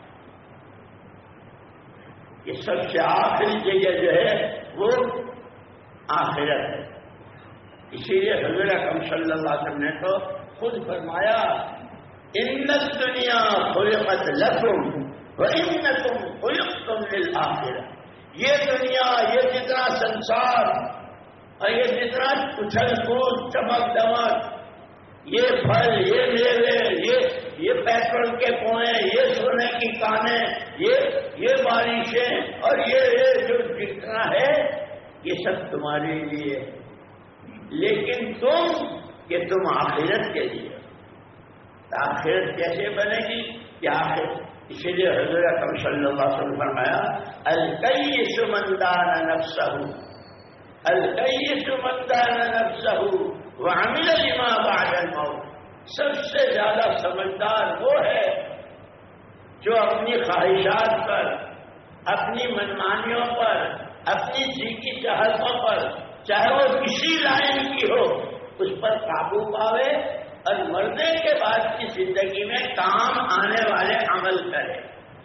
یہ سب سے آخری جگہ جو ہے وہ آخرت ہے۔ اسی لیے حضور اکرم صلی اللہ علیہ وسلم نے تو خود فرمایا ان الدنیا خلقت لکم وانکم خلقتم للآخرہ، یہ دنیا، یہ جتنا سنسار اور یہ جتنا اچھل کود چمک دمک، یہ پھل، یہ میوے، یہ پیٹرول کے کنویں، یہ سونے کی کانیں، یہ بارشیں اور یہ جو جتنا ہے یہ سب تمہارے لیے، لیکن تم آخرت کے لیے، آخرت کیسے بنے گی؟ کیا ہے؟ اسی لیے حضور اکرم صلی اللہ علیہ وسلم فرمایا الکیس من دان نفسہ، الکیس من دان نفسہ وعمل لما بعد الموت، سب سے زیادہ سمجھدار وہ ہے جو اپنی خواہشات پر، اپنی منمانیوں پر، اپنی جی کی چاہتوں پر، چاہے وہ کسی لائن کی ہو، اس پر قابو پاوے اور مرنے کے بعد کی زندگی میں کام آنے والے عمل کرے،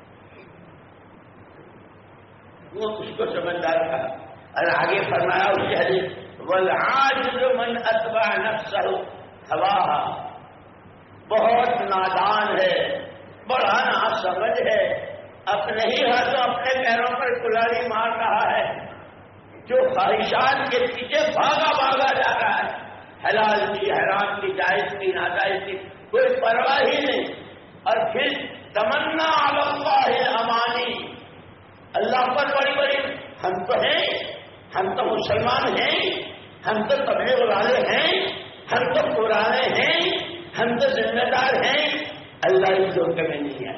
وہ اس کو سمجھدار تھا۔ اور آگے فرمایا اس کے حدیث والعاجز من اتبع نفسہ ہواہا، بہت نادان ہے، بڑا ناسمجھ ہے، اپنے ہی ہاتھوں اپنے پیروں پر کلاڑی مار رہا ہے، جو خواہشات کے پیچھے بھاگا بھاگا جا رہا ہے، حلال کی، حرام کی، جائز کی، ناجائز کی کوئی پرواہ ہی نہیں، اور پھر تمنا علی اللہ امانی، اللہ پر بڑی بڑی، ہم تو ہیں، ہم تو مسلمان ہیں، ہم تو تبلیغ والے ہیں، ہم تو پرانے ہیں، ہم تو ذمہ دار ہیں، اللہ اس دھوکے میں نہیں ہے۔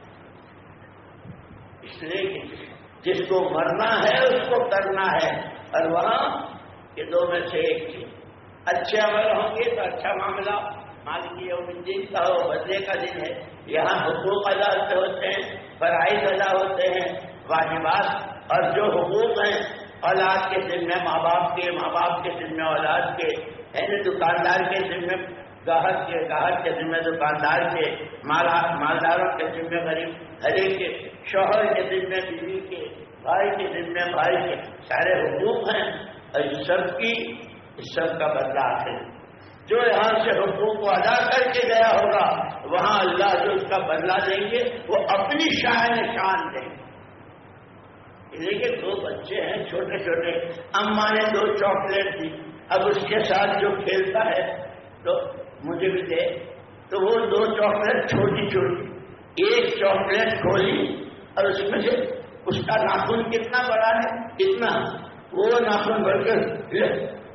اس لیے کہ جس کو مرنا ہے اس کو کرنا ہے، اور وہاں یہ دو میں سے ایک چیز، اچھے عمل ہوں گے تو اچھا معاملہ، مالک یوم الدین کا ہو، بدلے کا دن ہے، یہاں حقوق ادا ہوتے ہیں، فرائض ادا ہوتے ہیں، واجبات، اور جو حقوق ہیں اولاد کے ذمہ ماں باپ کے، ماں باپ کے ذمہ اولاد کے، یعنی دکاندار کے ذمہ گاہک کے، گاہک کے ذمہ دکاندار کے، مالداروں کے ذمہ غریب گھرے کے، شوہر کے ذمہ بیوی کے، بھائی کے ذمہ بھائی کے، سارے حقوق ہیں، اور اس سب کا بدلہ ہے۔ جو یہاں سے حقوق کو ادا کر کے گیا ہوگا وہاں اللہ جو اس کا بدلہ دیں گے وہ اپنی شان دیں گے۔ لیکن دو بچے ہیں چھوٹے چھوٹے، اماں نے 2 چاکلیٹ دی، اب اس کے ساتھ جو کھیلتا ہے تو مجھے بھی دے، تو وہ 2 چاکلیٹ چھوٹی چھوٹی، ایک چاکلیٹ کھولی اور اس میں سے اس کا ناخن کتنا بڑا ہے، اتنا، وہ ناخن بڑھ کر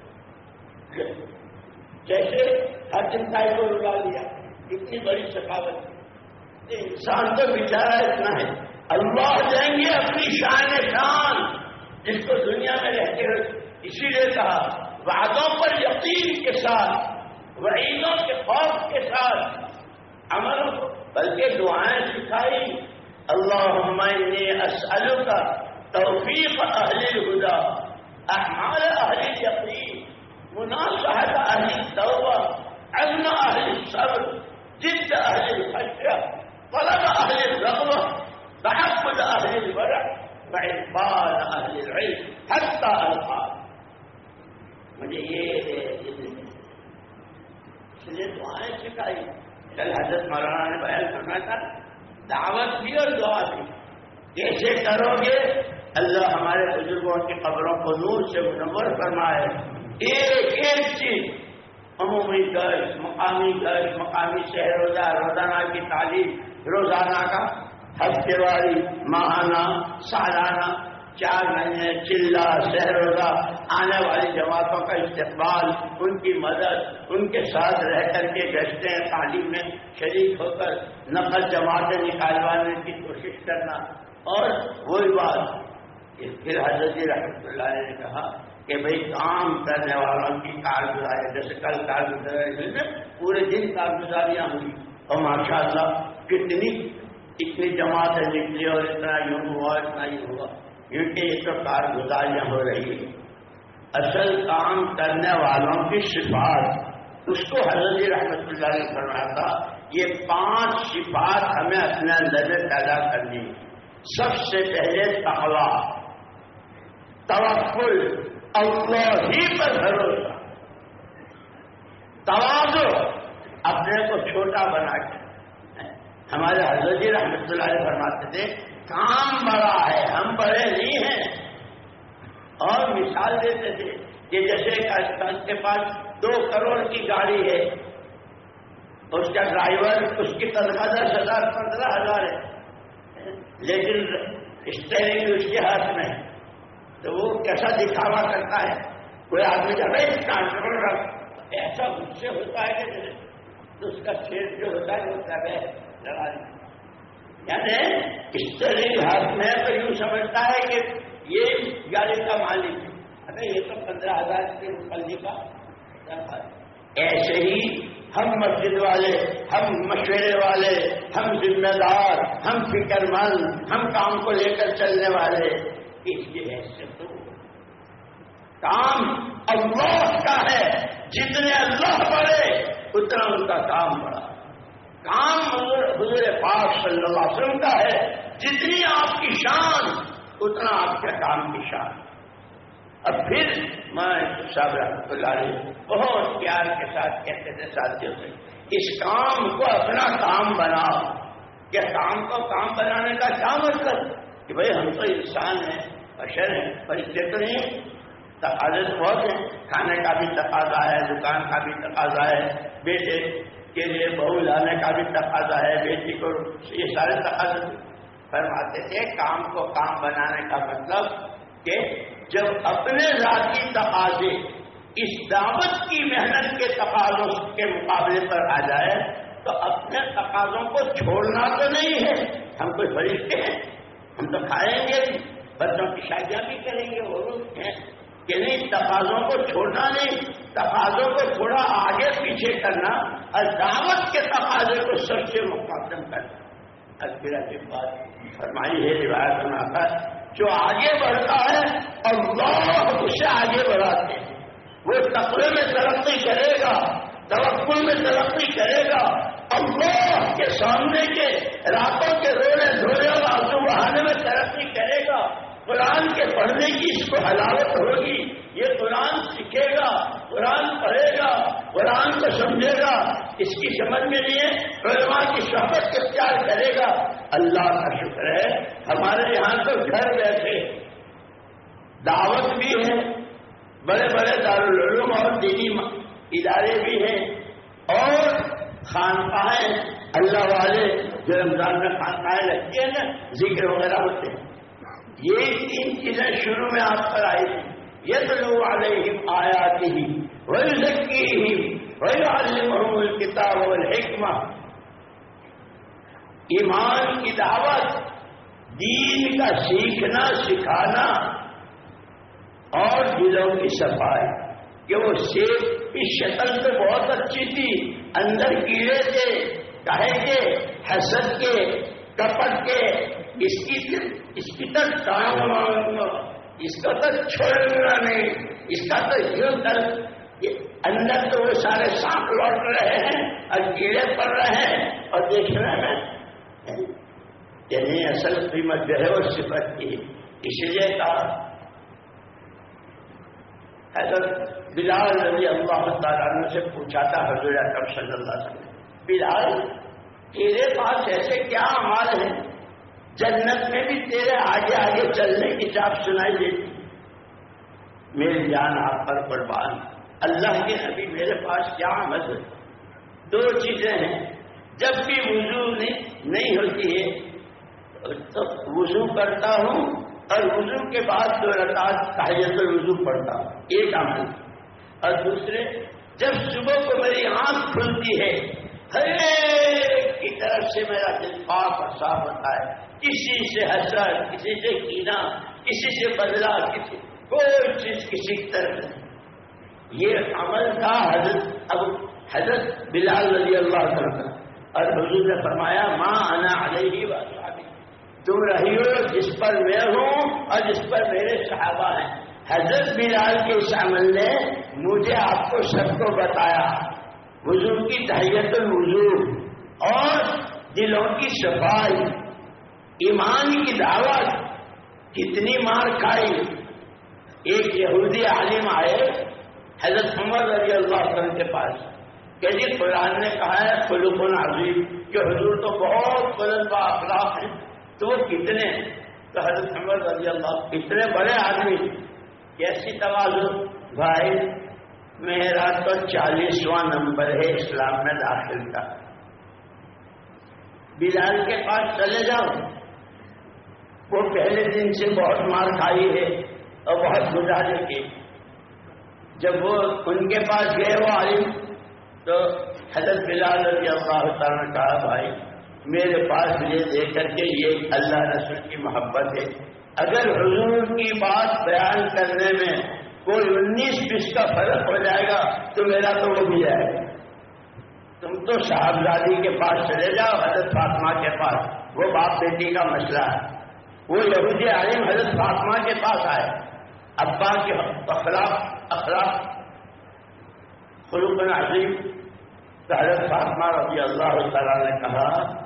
جیسے ہر چنتائی کو اڑا لیا، اتنی بڑی سخاوت، انسان تو بیچارہ اتنا ہے، اللہ دیں گے اپنی شان، جس کو دنیا میں رہتے ہوئے، اسی لیے کہا وعدوں پر یقین کے ساتھ، وعیدوں کے خوف کے ساتھ عمل، بلکہ دعائیں سکھائی، اللہم انی اسألک توفیق اہل الہدی، اعمال اہل الیقین، مناصحت اہل التوبہ، عزم اہل الصبر، جد اہل الخشیہ، طلب اہل الرغبہ، تحفظ اہل الورع، وعرفان اہل العلم حتی القاء۔ مجھے یہ اس لیے دعائیں سکھائی۔ کل حضرت مولانا نے بیان کرنا تھا دعوت بھی اور دعا بھی. کیسے کرو گے؟ اللہ ہمارے بزرگوں کی قبروں کو نور سے منور فرمائے. ایک ایک چیز، عمومی درس، مقامی شہر روزہ، روزانہ کی تعلیم، روزانہ کا، ہفتے واری، ماہانہ، سالانہ، 4 مہینے، چلہ، شہر روزہ، آنے والی جماعتوں کا استقبال، ان کی مدد، ان کے ساتھ رہ کر کے گشتیں، تعلیم میں شریک ہو کر نقل جماعتیں نکالوانے کی کوشش کرنا. اور وہی بات کہ پھر حضرت رحمۃ اللہ علیہ نے کہا کہ بھئی کام کرنے والوں کی کارگزاری، جیسے کل کارگزاری میں پورے دن کارگزاریاں ہوئی، اور ماشاءاللہ اتنی جماعتیں نکلی اور اتنا یوں ہوا، اتنا ہی ہوا، کیونکہ یہ تو کارگزاریاں ہو رہی ہیں. اصل کام کرنے والوں کی صفات، اس کو حضرت رحمۃ اللہ نے فرمایا تھا یہ 5 صفات ہمیں اپنے اندر میں پیدا کرنی. سب سے پہلے تقویٰ، توکل، اللہ ہی پر بھروسہ، تواضع، اپنے کو چھوٹا بنا کے. ہمارے حضرت رحمۃ اللہ علیہ فرماتے تھے کام بڑا ہے، ہم بڑے نہیں ہیں. اور مثال دیتے تھے کہ جیسے ایک کے پاس 2 کروڑ کی گاڑی ہے، اس کا ڈرائیور، اس کی تنخواہ 10,000 15,000 ہے، لیکن اسٹیئرنگ اس کے ہاتھ میں، تو وہ کیسا دکھاوا کرتا ہے. کوئی آدمی جب ایسا غصے ہوتا ہے کہ تو اس کا سیٹ جو ہوتا ہے وہ لگا دیں. یعنی اسٹیئرنگ ہاتھ میں تو یوں سمجھتا ہے کہ یہ گاڑی کا مالک ہے، اگر یہ تو 15,000 کے مکلی کا. ایسے ہی ہم مسجد والے، ہم مشورے والے، ہم ذمہ دار، ہم فکر مند، ہم کام کو لے کر چلنے والے، اس کی حیثیت تو کام اللہ کا ہے. جتنے اللہ بڑھے اتنا ان کا کام بڑھا. کام حضور پاک صلی اللہ علیہ وسلم کا ہے، جتنی آپ کی شان اتنا آپ کے کام کی شان. اب پھر میں صاحب رحمۃ اللہ علیہ بہت پیار کے ساتھ کہتے تھے ساتھیوں سے، اس کام کو اپنا کام بناؤ. کیا کام کو کام بنانے کا کیا مطلب کہ بھئی ہم تو انسان ہیں، بشر ہیں، فرشتے تو نہیں. تقاضے تو بہت ہیں، کھانے کا بھی تقاضا ہے، دکان کا بھی تقاضا ہے، بیٹے کے لیے بہو لانے کا بھی تقاضا ہے، بیٹی کو، یہ سارے تقاضے. فرماتے تھے کام کو کام بنانے کا مطلب کہ جب اپنے ذاتی تقاضے اس دعوت کی محنت کے تقاضوں کے مقابلے پر آ جائے تو اپنے تقاضوں کو چھوڑنا تو نہیں ہے. ہم کوئی فرشتے ہیں، ہم تو کھائیں گے، بچوں کی شادیاں بھی کریں گے، وہ لوگ ہیں کہ نہیں. تقاضوں کو چھوڑنا نہیں، تقاضوں کو تھوڑا آگے پیچھے کرنا اور دعوت کے تقاضے کو سب سے مقدم کرنا. پھر ایسی بات فرمائی ہے روایت میں آتا ہے جو آگے بڑھتا ہے اللہ اسے آگے بڑھاتے ہیں. وہ تقوی میں ترقی کرے گا، توکل میں ترقی کرے گا، اللہ کے سامنے کے راتوں کے رونے دھونے اور آنسو بہانے میں ترقی کرے گا. قرآن کے پڑھنے کی اس کو حلاوت ہوگی، یہ قرآن سیکھے گا، قرآن پڑھے گا، قرآن کو سمجھے گا، اس کی سمجھ میں لیے علماء کی صحبت اختیار کرے گا. اللہ کا شکر ہے ہمارے یہاں تو گھر بیٹھے دعوت بھی ہے، بڑے بڑے دارالعلوم اور دینی ادارے بھی ہیں، اور خانقاہیں اللہ والے جو رمضان میں خانقاہیں لگتی ہیں نا، ذکر وغیرہ ہوتے ہیں. یہ 3 چیزیں شروع میں آپ پر آئی تھی. یتلو علیہم آیاتہ ویزکیہم ویعلمہم الکتاب والحکمہ. ایمان کی دعوت، دین کا سیکھنا سکھانا اور دلوں کی صفائی. کہ وہ سیب کی شکل تو بہت اچھی تھی، اندر کیڑے تھے، کہے کے، حسد کے، کپٹ کے، اس کی تو ٹانگ، اس کا تو چھوڑنا نہیں، اس کا تو یوں کر. اندر تو وہ سارے سانپ لوٹ رہے ہیں اور کیڑے پڑ رہے ہیں اور دیکھنے میں یعنی اصل قیمت جو ہے وہ صفت کی. اسی لیے کہا حضرت بلال رضی اللہ تعالیٰ عنہ سے پوچھا تھا حضور اکرم صلی اللہ علیہ وسلم، بلال تیرے پاس ایسے کیا اعمال ہیں جنت میں بھی تیرے آگے آگے چلنے کی چاپ سنائی دیتی؟ میری جان آپ پر قربان، اللہ کے نبی میرے پاس کیا عمل ہے؟ دو چیزیں ہیں، جب بھی وضو نہیں ہوتی ہے تو وضو کرتا ہوں اور وضو کے بعد 2 رکعت تحیۃ الوضو پڑھتا ہوں، ایک عمل۔ اور دوسرے، جب صبح کو میری آنکھ کھلتی ہے ہر ایک کی طرف سے میرا دل پاک اور صاف ہوتا ہے، کسی سے حسد، کسی سے کینہ، کسی سے بدلہ، کوئی چیز کسی کی طرف نہیں۔ یہ عمل تھا حضرت بلال رضی اللہ عنہ، اور حضور نے فرمایا ماں انا علیہ واصحابی، تم رہی ہو جس پر میں ہوں اور جس پر میرے صحابہ ہیں۔ حضرت بلال کے اس عمل نے مجھے آپ کو سب کو بتایا وضو کی تحیۃ الوضو اور دلوں کی صفائی، ایمان کی دعوت کتنی مار کھائی۔ ایک یہودی عالم آئے حضرت عمر رضی اللہ عنہ کے پاس کہ جی قرآن نے کہا ہے خلق عظیم، کہ حضور تو بہت بلند با اخلاق ہیں، تو وہ کتنے؟ تو حضرت عمر رضی اللہ، اتنے بڑے آدمی، کیسی تواضع؟ بھائی میرا تو 40واں نمبر ہے اسلام میں داخل کا، بلال کے پاس چلے جاؤ، وہ پہلے دن سے بہت مار کھائی ہے اور بہت گزارے کی۔ جب وہ ان کے پاس گئے وہ عالم، تو حضرت بلال رضی اللہ تعالیٰ نے کہا بھائی میرے پاس یہ دے کر کے یہ اللہ رسول کی محبت ہے، اگر حضور کی بات بیان کرنے میں کوئی 19-20 کا فرق ہو جائے گا تو میرا تو وہ بھی جائے گا۔ تم تو صاحبزادی کے پاس چلے جاؤ، حضرت فاطمہ کے پاس، وہ باپ بیٹی کا مسئلہ ہے۔ وہ یہودی عالم حضرت فاطمہ کے پاس آئے، ابا کے اخلاق خلق عظیم، تو حضرت فاطمہ رضی اللہ تعالیٰ نے کہا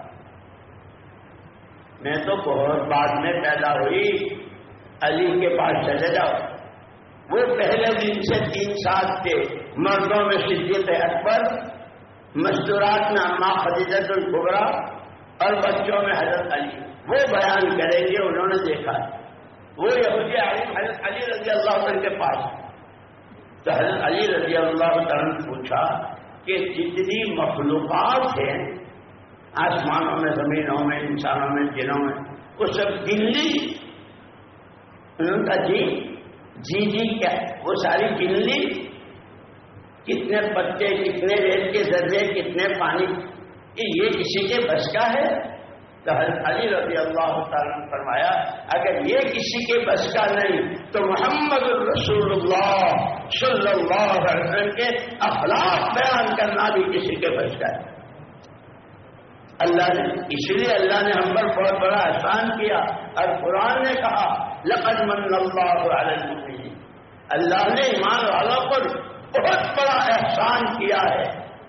میں تو بہت بعد میں پیدا ہوئی، علی کے پاس چلے جاؤ، وہ پہلے دن سے 3 سال کے مردوں میں صدیق اکبر، مستورات میں اماں خدیجہ الکبریٰ اور بچوں میں حضرت علی، وہ بیان کریں گے، انہوں نے دیکھا۔ وہ یہودی عالم حضرت علی رضی اللہ عنہ کے پاس، تو حضرت علی رضی اللہ عنہ نے پوچھا کہ جتنی مخلوقات ہیں آسمانوں میں، زمینوں میں، انسانوں میں، جنوں میں، وہ سب گن لی؟ انہوں نے کہا جی کیا وہ ساری گن لی؟ کتنے پتے، کتنے ریت کے ذرے، کتنے پانی، یہ کسی کے بس کا ہے؟ تو حضرت علی رضی اللہ تعالیٰ نے فرمایا اگر یہ کسی کے بس کا نہیں تو محمد رسول اللہ صلی اللہ علیہ وسلم کے اخلاق بیان کرنا بھی کسی کے بس کا ہے۔ اللہ نے، اس لیے اللہ نے ہم پر بہت بڑا احسان کیا، اور قرآن نے کہا لقد من اللہ علی المؤمنین، اللہ نے ایمان والوں پر بہت بڑا احسان کیا ہے۔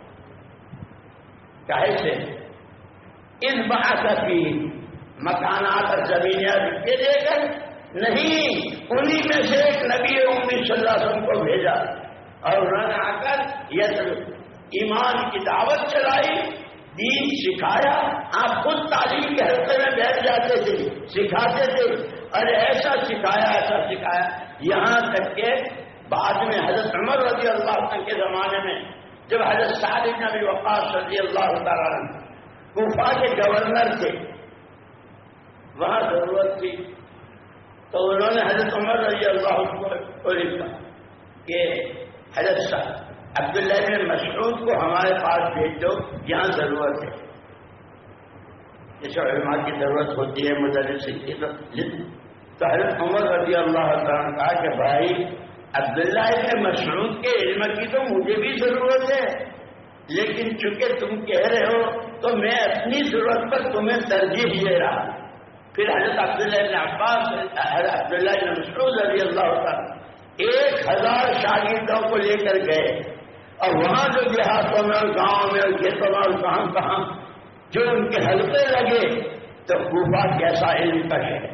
کیسے؟ ان بعث فی مکانات اور زمینیں دے کر نہیں، انہی میں سے ایک نبی امی صلی اللہ علیہ وسلم کو بھیجا اور انہوں نے آ کر ایمان کی دعوت چلائی، دین سکھایا۔ آپ خود تعلیم کے حلقے میں بیٹھ جاتے تھے، سکھاتے تھے، اور ایسا سکھایا یہاں تک کہ بعد میں حضرت عمر رضی اللہ عنہ کے زمانے میں جب حضرت سعد بن ابی وقاص رضی اللہ تعالیٰ عنہ کوفہ کے گورنر تھے، وہاں ضرورت تھی تو انہوں نے حضرت عمر رضی اللہ عنہ کو لکھا کہ حضرت عبداللہ بن مسعود کو ہمارے پاس بھیج دو، یہاں ضرورت ہے، جیسے علماء کی ضرورت ہوتی ہے مدرس کی، تو حضرت عمر رضی اللہ عنہ نے کہا کہ بھائی عبداللہ بن مسعود کے علم کی تو مجھے بھی ضرورت ہے، لیکن چونکہ تم کہہ رہے ہو تو میں اپنی ضرورت پر تمہیں ترجیح دے رہا۔ پھر حضرت عبداللہ بن عباس، حضرت عبداللہ بن مسعود رضی اللہ عنہ 1000 شاگردوں کو لے کر گئے، اور وہاں جو دیہاتوں میں اور گاؤں میں اور کھیتوں میں اور کہاں جو ان کے حلقے لگے تو کوفہ کیسا علم کا ہے۔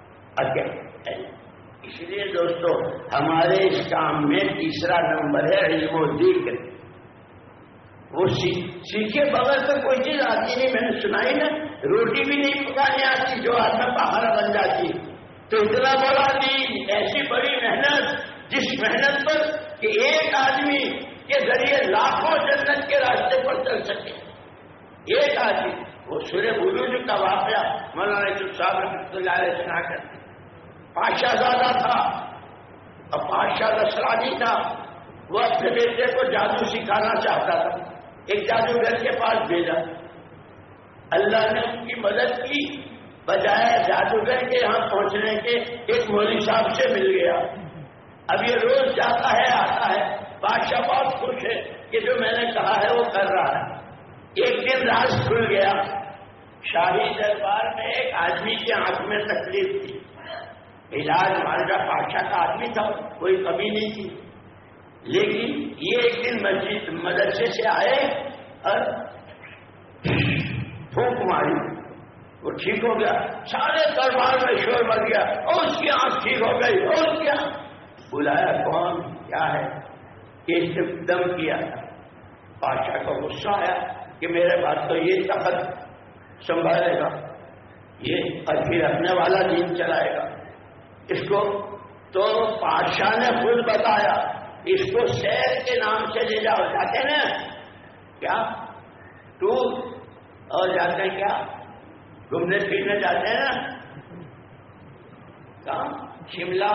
اس لیے دوستو ہمارے اس کام میں تیسرا نمبر ہے علم و ذکر۔ وہ سیکھے بغیر تو کوئی چیز آتی نہیں. میں نے سنائی نا, روٹی بھی نہیں پکانے آتی جو آدمی باہر بن جاتی. تو اتنا بڑا دین, ایسی بڑی محنت, جس محنت پر کہ ایک آدمی کے ذریعے لاکھوں جنت کے راستے پر چل سکے. ایک آدمی. وہ سورہ بروج کا واقعہ مولانا یوسف صاحب رحمۃ اللہ علیہ سنا کرتے. پادشاہ زادہ تھا, اب پادشاہ نصرانی تھا. وہ اپنے بیٹے کو جادو سکھانا چاہتا تھا. ایک جادوگر کے پاس بھیجا. اللہ نے ان کی مدد کی. بجائے جادوگر کے یہاں پہنچنے کے ایک مولوی صاحب سے مل گیا. اب یہ روز جاتا ہے آتا ہے. بادشاہ بہت خوش ہے کہ جو میں نے کہا ہے وہ کر رہا ہے. ایک دن راز کھل گیا. شاہی دربار میں ایک آدمی کی آنکھ میں تکلیف تھی. علاج مہاراجا بادشاہ کا آدمی تھا, کوئی کمی نہیں تھی. لیکن یہ ایک دن مدرسے سے آئے اور پھونک ماری, وہ ٹھیک ہو گیا. سارے دربار میں شور بچ گیا, اور اس کی آنکھ ٹھیک ہو گئی. اور کیا بلایا, کون کیا ہے, اس نے دم کیا. بادشاہ کو غصہ آیا کہ میرے بات تو یہ طاقت سنبھالے گا, یہ اور پھر رکھنے والا دین چلائے گا اس کو. تو بادشاہ نے خود بتایا اس کو سیر کے نام سے لے جاؤ. جاتے ہیں نا کیا ٹور, اور جاتے ہیں کیا گھومنے پھرنے جاتے ہیں نا, کہاں شملہ,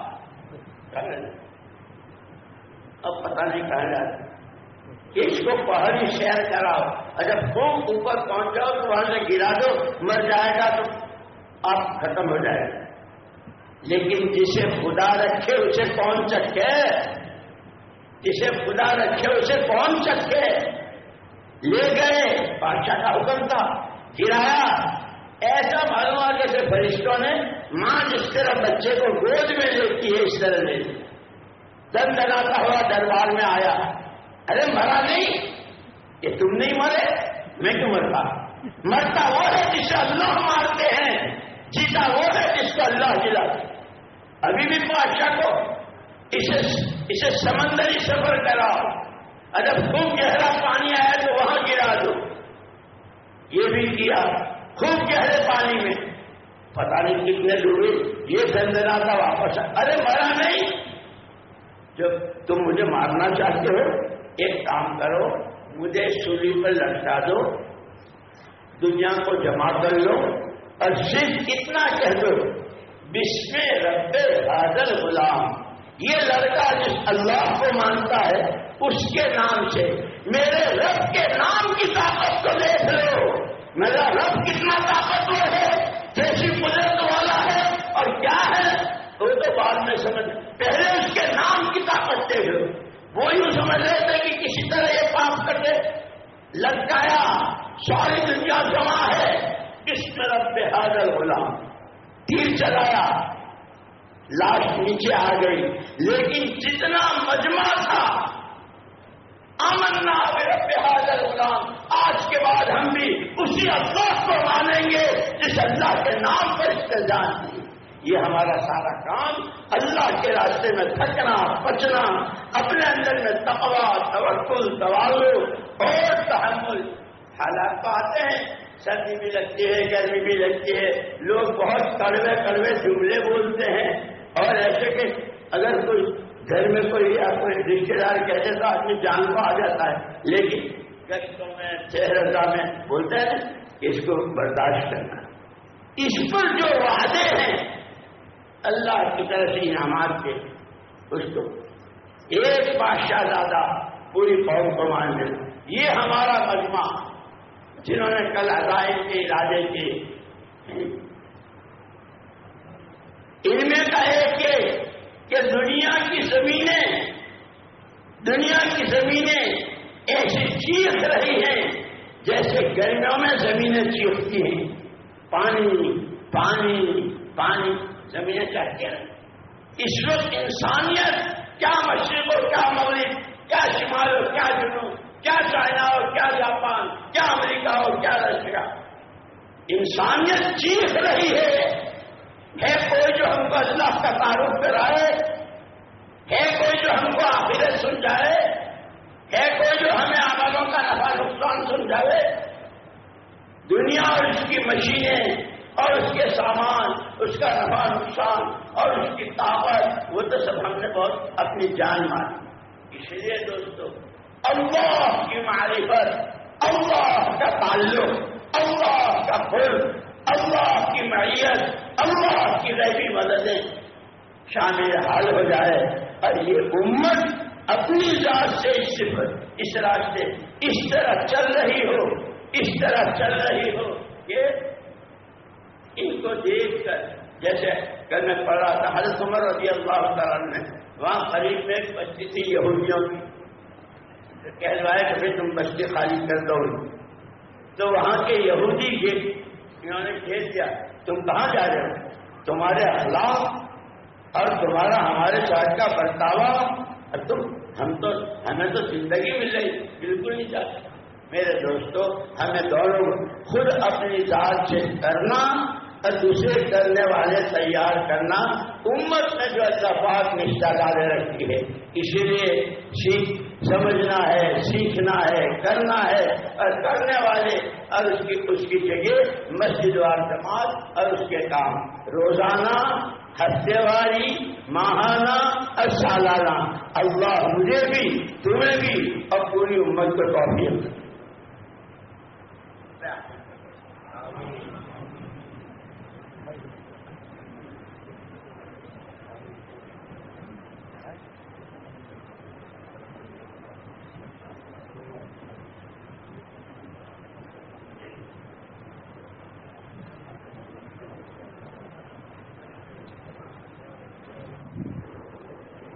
اب پتہ نہیں کہاں جاتے. اس کو پہاڑی سیر کراؤ, اور جب خوب اوپر پہنچ جاؤ تو وہاں سے گرا دو, مر جائے گا تو آپ ختم ہو جائے گا. لیکن جسے خدا رکھے اسے کون چکے, جسے خدا رکھے اسے کون چکے. لے گئے, بادشاہ کا حکم تھا, گرایا. ایسا معلوم ہوا جیسے فرشتوں نے ماں جس طرح بچے کو گود میں لیتی ہے اس طرح لے لی. دندناتا ہوا دربار میں آیا. ارے مرا نہیں, یہ تم نہیں مرے, میں کیوں مرتا. مرتا وہ ہے جسے اللہ مارتے ہیں, جیتا وہ ہے جس کو اللہ جلاتے. ابھی بھی بادشاہ کو اسے سمندری سفر کراؤ, اگر خوب گہرا پانی آیا تو وہاں گرا دو. یہ بھی کیا خوب گہرے پانی میں, پتہ نہیں کتنے ڈوبے. یہ دندناتا واپس آ, ارے مرا نہیں. جب تم مجھے مارنا چاہتے ہو ایک کام کرو, مجھے سولی پر لٹکا دو, دنیا کو جمع کر لو, اور صرف اتنا کہہ دو بسم رب ھذا الغلام. یہ لڑکا جس اللہ کو مانتا ہے اس کے نام سے میرے رب کے نام کی طاقت کو دیکھ لو. میرا رب کتنا طاقتور ہے, جیسی قدرت والا ہے, اور کیا ہے وہ تو بعد میں سمجھ, پہلے اس کے نام کی طاقت دیکھ لو. وہ یوں سمجھ رہے تھے کہ کسی طرح یہ پاپ کرتے, لٹکایا, ساری دنیا جمع ہے, بسم رب ھذا الغلام. تیر چلایا, لاش نیچے آ گئی. لیکن جتنا مجمع تھا آمنا برب ھذا الغلام, آج کے بعد ہم بھی اسی اللہ کو مانیں گے جس اللہ کے نام پر استعجال کی. یہ ہمارا سارا کام اللہ کے راستے میں تھکنا پچنا, اپنے اندر میں تقویٰ, توکل, تواضع اور تحمل. حالات تو آتے ہیں, سردی بھی لگتی ہے, گرمی بھی لگتی ہے, لوگ بہت کڑوے کڑوے جملے بولتے ہیں, اور ایسے کہ اگر کوئی گھر میں کوئی یا کوئی رشتے دار کہتے تو آدمی جان کو آ جاتا ہے. لیکن گشتوں میں چہرہ میں بولتے ہیں اس کو برداشت کرنا. اس پر جو وعدے ہیں اللہ کی طرف سے انعامات کے, اس کو ایک بادشاہ زادہ پوری قوم کو مان لے. یہ ہمارا مجمع جنہوں نے کل عزائم کے ارادے کے, ان میں کا ایک کہ دنیا کی زمینیں ایسی چیخ رہی ہیں جیسے گرمیوں میں زمینیں چیختی ہیں. پانی پانی پانی, زمینیں چاہتی ہیں. اس وقت انسانیت کیا مشرق ہو کیا مغرب, کیا شمال ہو کیا جنوب, کیا چائنا ہو کیا جاپان, کیا امریکہ ہو کیا رشیا, انسانیت چیخ رہی ہے. کوئی جو ہم کو اللہ کا تعارف کرائے, ہے کوئی جو ہم کو آخرت سمجھائے, ہے کوئی جو ہمیں عملوں کا جائے؟ دنیا اور اس کی مشینیں اور اس کے سامان، اس کا نفع نقصان اور اس کی طاقت، وہ تو سب ہم نے بہت اپنی جان ماری۔ اس لیے دوستو اللہ کی معرفت، اللہ کا تعلق، اللہ کا قرب، اللہ کی معیت، اللہ کی غیبی مددیں شامل حال ہو جائے اور یہ امت اپنی ذات سے اس راستے اس طرح چل رہی ہو، اس طرح چل رہی ہو کہ ان کو دیکھ کر، جیسے کل میں پڑھ رہا تھا حضرت عمر رضی اللہ تعالیٰ نے، وہاں قریب میں ایک بستی تھی یہودیوں کی، کہلوائے کہ تم بستی خالی کر دو، تو وہاں کے یہودی انہوں نے کہہ دیا تم کہاں جا رہے ہو؟ تمہارے اخلاق اور تمہارا ہمارے ساتھ کا برتاوا، ہمیں تو زندگی مل رہی، بالکل نہیں چاہتے۔ میرے دوستو، ہمیں دونوں خود اپنی ذات سے کرنا اور دوسرے کرنے والے تیار کرنا، امت میں جو اللہ پاک نے ڈالے رکھی ہے، اسی لیے سمجھنا ہے، سیکھنا ہے، کرنا ہے، اور کرنے والے اور اس کی جگہ مسجد وار جماعت اور اس کے کام روزانہ، ہفتے واری، ماہانہ اور سالانہ۔ اللہ مجھے بھی، تمہیں بھی اور پوری امت کو توفیق دے۔